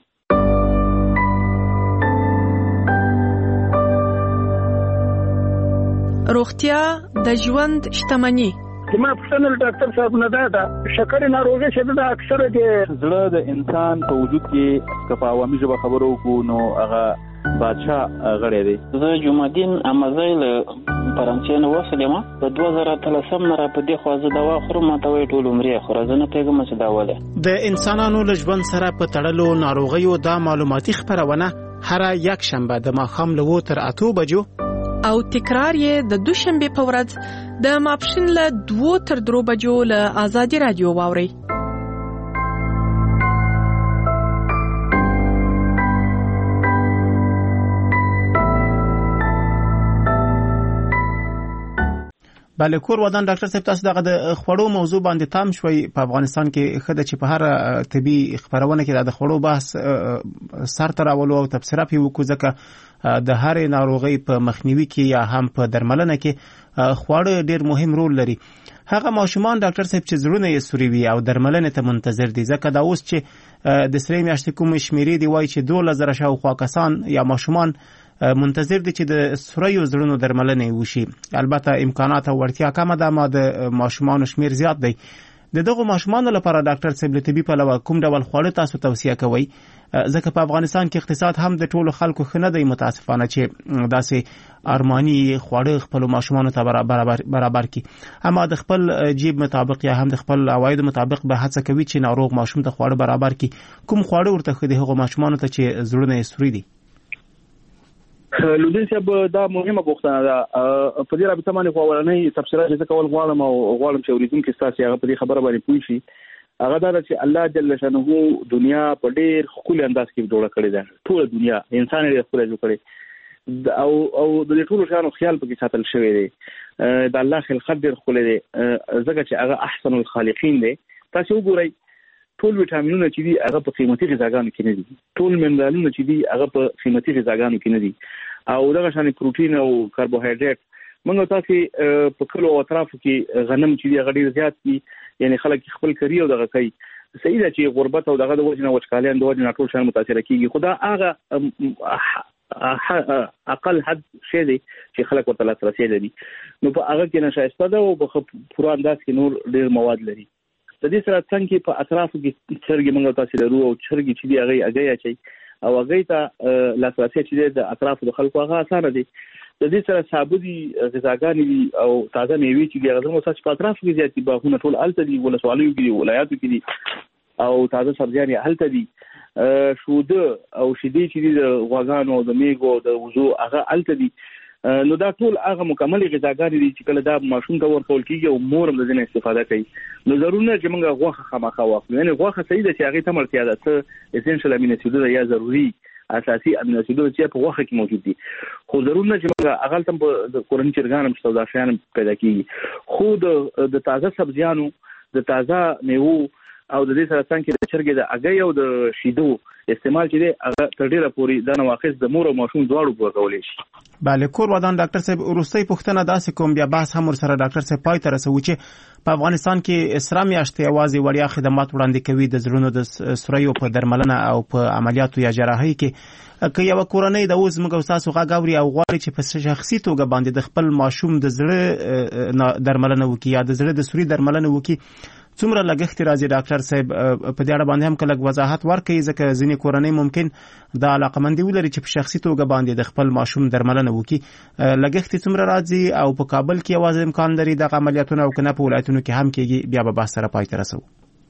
روغتیا د ژوند شتمنی. زما پښتنه ډاکټر صاحب نه دا شکر ناروغي چې دا اکثره د زړه د انسان په وجود کې کفاوامي ژبه خبرو کو نو هغه بادشاہ غړی دی. زه جمعدین امازیل فرانسې نه وسلم په دوه زره اتلسم نه را په دې خوازه دوا خورم ته وی ټول عمرې خورزنه پیغام څه دا وله د انسانانو لژوند سره په تړلو ناروغیو دا معلوماتي خبرونه هر یک شنبه د ماښام له تر اتو بجو او تکرار یې د دوشنبه په ورځ د ماپښین له دوه تر درو بجو له آزادي رادیو واوري. بله کور ودان ډاکټر صاحب تاسو دغه د خوړو موضوع باندې تام شوي په افغانستان کې خدای چې په هر طبي خبرونه کې د خوړو بحث سر تر اولو او تفسیر په وکړو ځکه د هر ناروغي په مخنیوي کې یا هم په درملنه کې خواړه ډیر مهم رول لري. هغه ماشومان ډاکټر صاحب چې زړونه یې سوري وي او درملنه ته منتظر دي ځکه دا اوس چې د سری میاشتې کوم شمیرې دی وای چې دوه زره شاوخوا کسان یا ماشومان منتظر دي چې د سوریو زړونو درملنه وشي. البته امکانات او وړتیا کمه ده ما د ماشومان شمیر زیات دی. د دغه ماشومان لپاره ډاکټر صاحب طبي په لور کوم ډول خواړه تاسو توصیه کوي ځکه په افغانستان کې اقتصاد هم د ټولو خلکو خنه دی متاسفانه چې داسې ارماني خواړه خپل ماشومان ته برابر برابر کی اما د خپل جیب مطابق یا هم د خپل عواید مطابق به هڅه کوي چې ناروغ ماشوم ته خواړه برابر کی. کوم خواړه ورته خدي هغه ماشومان ته چې زړونه یې سوري دي؟ لودین صاحب دا مهمه پوښتنه ده. په دې رابطه باندې خبرونه تفسیرات چې کول غواړم او غواړم چې اوریدونکو تاسو هغه په دې خبره باندې پوه شي. هغه دا چې الله جل شانه دنیا په ډېر خپل انداز کې جوړه کړې ده. ټول دنیا انسان یې خپل جوړ کړي او او د ټولو شانو خیال پکې ساتل شوی دی. د الله خلقت ډېر خپل دی ځکه چې هغه احسن الخالقین دی. تاسو وګورئ ټول وټامینونه چې دي هغه په قیمتي غذاګانو کې نه دي. ټول منرالونه چې دي هغه په قیمتي غذاګانو کې نه دي. او دغه شان پروتین او کاربوهایډریټ موږ تاسو په کلو او اطرافو کې غنم چې دی هغه ډیر زیات دي. یعنی خلک خپل کری او دغه کوي. صحیح ده چې غربت او دغه د وجنه وچکالیان د وجنه ټول شان متاثر کیږي. خدا هغه اقل حد شی دی چې خلک ورته لاسرسي لري. نو په هغه کې نشایسته ده او په پوره انداز کې نور ډیر مواد لري. د دې سره څنګه په اطرافو کې چرګي موږ تاسو لرو او چرګي چې دی هغه هغه چي او هغه ته لاسرسي چې د اطرافو د خلکو هغه اسانه دي. د دې سره ثابتي غذاګانې دي او تازه میوې چې دی هغه موږ په اطرافو کې زیات دي. باغونه ټول الته دي ولا سوالو کې دي ولایاتو کې دي او تازه سبزیان الته دي. شوده او شیدې چې دي د غواګانو او د میګو د وزو هغه الته دي. نو دا ټول هغه مکمل غذاګانې دي چې کله دا ماشوم ته ورکول کیږي او مور هم د دې استفاده کوي. نو ضروري نه چې موږ غوښه خامخا واخلو. یعنی غوښه صحیح ده چې هغه ته مرتیا ده څه اسنشل امینو اسیدونه یا ضروري اساسي امینو اسیدونه چې په غوښه کې موجود دي. خو ضروري نه چې موږ هغه تم په کورن چرګانم سوداشیان پیدا کیږي. خو د تازه سبزیانو د تازه میوه او د دې سره څنګه د چرګې د اګي او د شیدو استعمال چې دی هغه تر ډیره پوري د نواقص د مور او ماشوم دواړو په کولای شي. بله کور ودان ډاکټر صاحب وروستي پوښتنه داسې کوم بیا بحث هم سره ډاکټر صاحب پای ته رسوي چې په افغانستان کې اسرا میاشتې اوازې وړیا خدمات وړاندې کوي د زړونو د سوریو په درملنه او په عملیاتو یا جراحي کې که یو کورنۍ د اوس موږ تاسو غاغوري او غواړي چې په شخصي توګه باندې د خپل ماشوم د زړه درملنه وکړي یا د زړه د سوري درملنه وکړي څومره لګښت راځي ډاکټر صاحب په دې اړه باندې هم کله وضاحت ورکړي ځکه ځینې کورنۍ ممکن د علاقمندي ولري چې په شخصي توګه باندې د خپل ماشوم درملنه وکړي. لګښت څومره راځي او په کابل کې یوازې امکان لري د عملیاتونو او کنه په ولایتونو کې هم کېږي بیا به بحث سره پای ته رسو.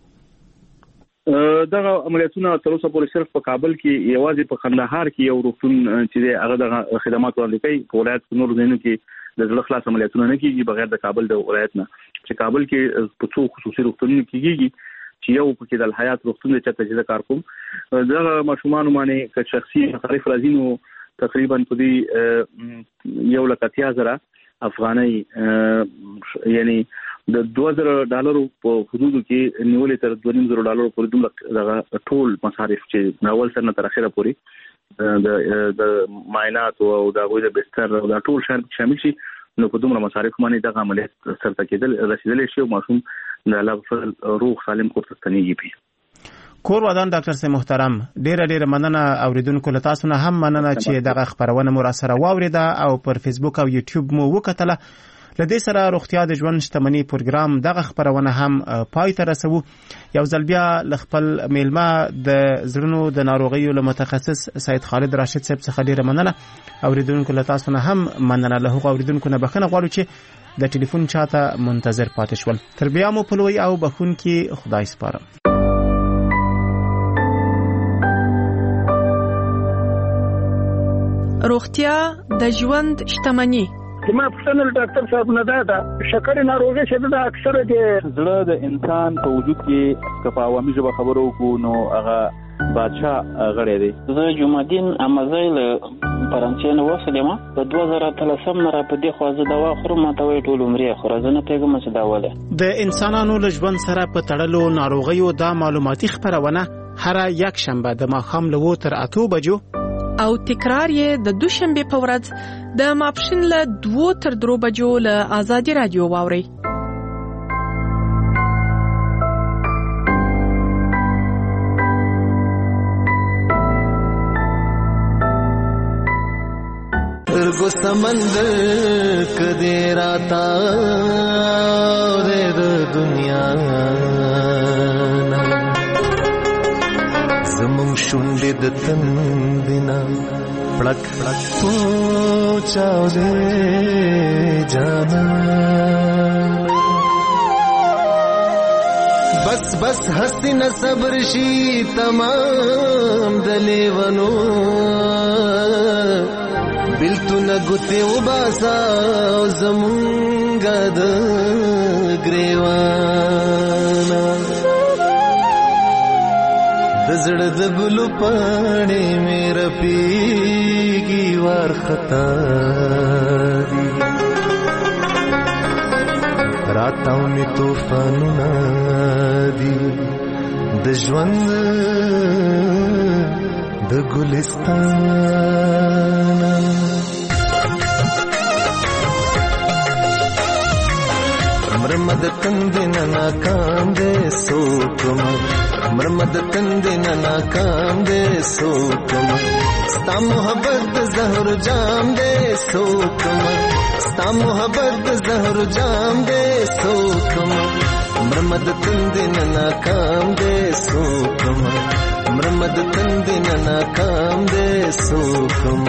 دغه عملیاتونه تر اوسه پورې صرف په کابل کې یوازې په قندهار کې یو روغتون چې هغه د خدمات وړاندې کوي. په ولایت نور ځینو کې د زړه خلاص عملیاتونه نه کیږي بغیر د کابل د ولایت نه. چې کابل کې په څو خصوصي روغتونونو کېږي چې یو پکې د الحیات روغتون د چته چې کار کوم. دغه ماشومان باندې که شخصي مصارف راځي نو تقریبا په دې یو لک اتیا زره افغانۍ یعنی د دوه زره ډالرو په حدودو کې نیولې تر دوه نیم زره ډالرو پورې دومره دغه ټول مصارف چې ناول سره تر اخره پورې د د معاینات او د غوړي د بستر او د ټول شامل شي نو په دومره مصارف باندې دغه عملیات سره کېدل رسیدلې شي او ماشوم د الله په روغ سالم کور ته ستنېږي. کور ودان ډاکټر صاحب محترم ډیره ډیره مننه اوریدونکو له تاسو نه هم مننه چې دغه خبرونه مو را سره واوریده او پر فیسبوک او یوټیوب مو وکتله. لدې سره روغتیا د ژوند شتمنۍ پروګرام دغه خبرونه هم پای ته رسو. یو ځل بیا ل خپل میلمه د زړونو د ناروغیو له متخصص سید خالد راشد صاحب څخه ډیره مننه. اوریدونکو له تاسو نه هم مننه. له هغو اوریدونکو نه بخښنه غواړو چې د ټلیفون چاته منتظر پاتې شول. تر بیا مو په لوی او بخونکي خدای سپارم. روغتیا د ژوند شتمنۍ. ما پښتنه ډاکټر صاحب نه دا شکر ناروغي چې دا اکثره د زړه د انسان په وجود کې کپاوامي ژبه خبرو کو نو هغه بادشاه غړی دی. زه جمعدین امزی له فرانسې نه وسلم. په دوه زره اتلسم نه را په دې خوا زه دوا خورم، ما ته وایي ټول عمرې خوره. زه نه پوهېږم چې دا ولې. د انسانانو له ژوند سره په تړلو ناروغیو دا معلوماتي خپرونه هره یک شنبه د ماښام له اوو تر اتو بجو او تکرار یې د دوشنبې په ورځ د ماپښین له دوو تر درو بجو له آزادي رادیو واورئ. ارگو سمندر کدی راتا دے دو دنیا زمون شونډې د تندینا پړک پړک پوچاو دے جانا بس بس هستی نه صبر شي تمام دلیونو بلتونه ګوتې وباسا زمونږه د ګریوانا د زړه د ګلو پاڼې مې رپېږي وارخطا دي راتاو مې طوفانونه دي د ژوند د ګلستان مرمد تندنا ناکام دے سوکم مرمد تندنا ناکام دے سوکم ستا محبت زہر جام دے سوکم ستا محبت زہر جام دے سوکم مرمد تندنا ناکام دے سوکم مرمد تندنا ناکام دے سوکم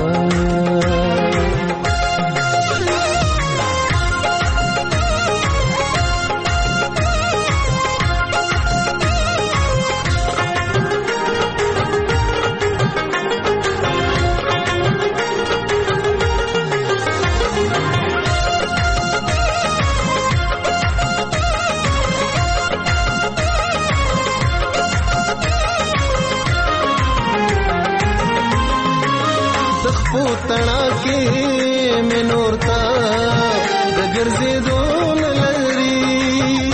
تنا کے میں نورتا دگر سے دون لری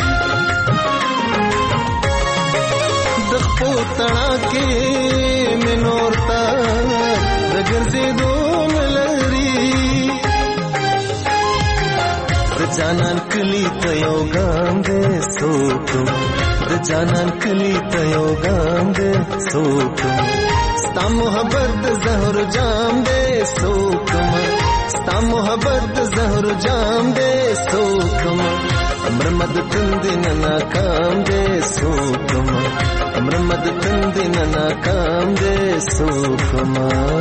دخپو تنا کے میں نورتا دگر سے دون لری د جانان کلی تیو گام دے سوکم د جانان کلی تیو گام دے سوکم ستا محبت زہر جام دے سوکم ستا محبت زہر جام دے سوکم مرمد تندن ناکام دے سوکم مرمد تندن ناکام دے سوکم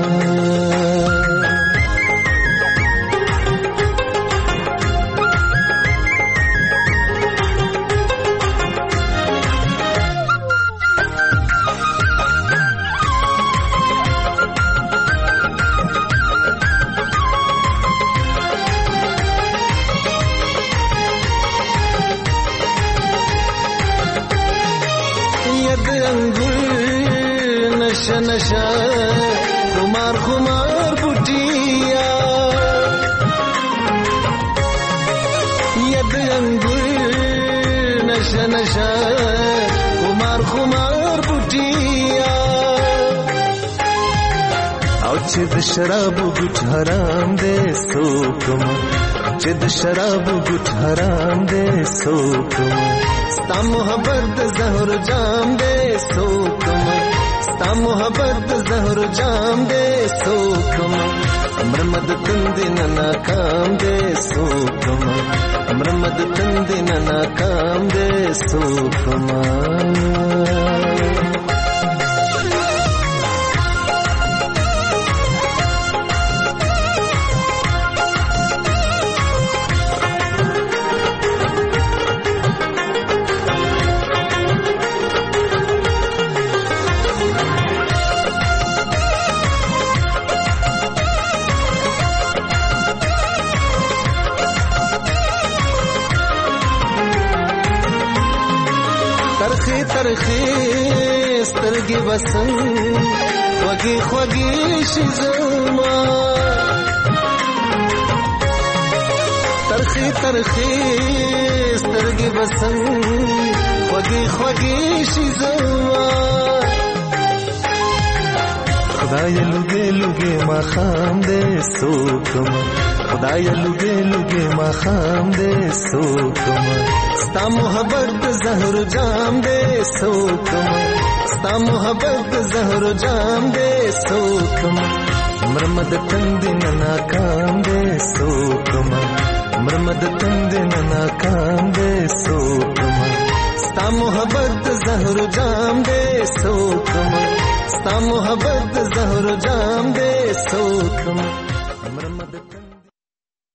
नशा खुमार खुमार बुटिया यद अंगुर नशा नशा खुमार खुमार बुटिया او چې د شراب ګټ حرام دې سوکم چې د شراب ګټ حرام دې سوکم ستا محبت زهر جام دې سوکم ستا محبت زهر جام دے سوکم مرمد تندن ناکام دے سوکم مرمد تندن ناکام دے سوکم ترخی سترګې بسنګ خوږې خوږې شي زما ترخې ترخې سترګې بسنګ خوږې خوږې شي زما خدای لږه لږه ما خام دې سوکم خدای لږه لږه ما خام دې سوکم ستا محبت زهر جام دې سوکم ستا محبت زهر جام دې سوکم مرمد تند ننا کام دې سوکم مرمد تند ننا کام دې سوکم ستا محبت زهر جام دې سوکم ستا محبت زهر جام دې سوکم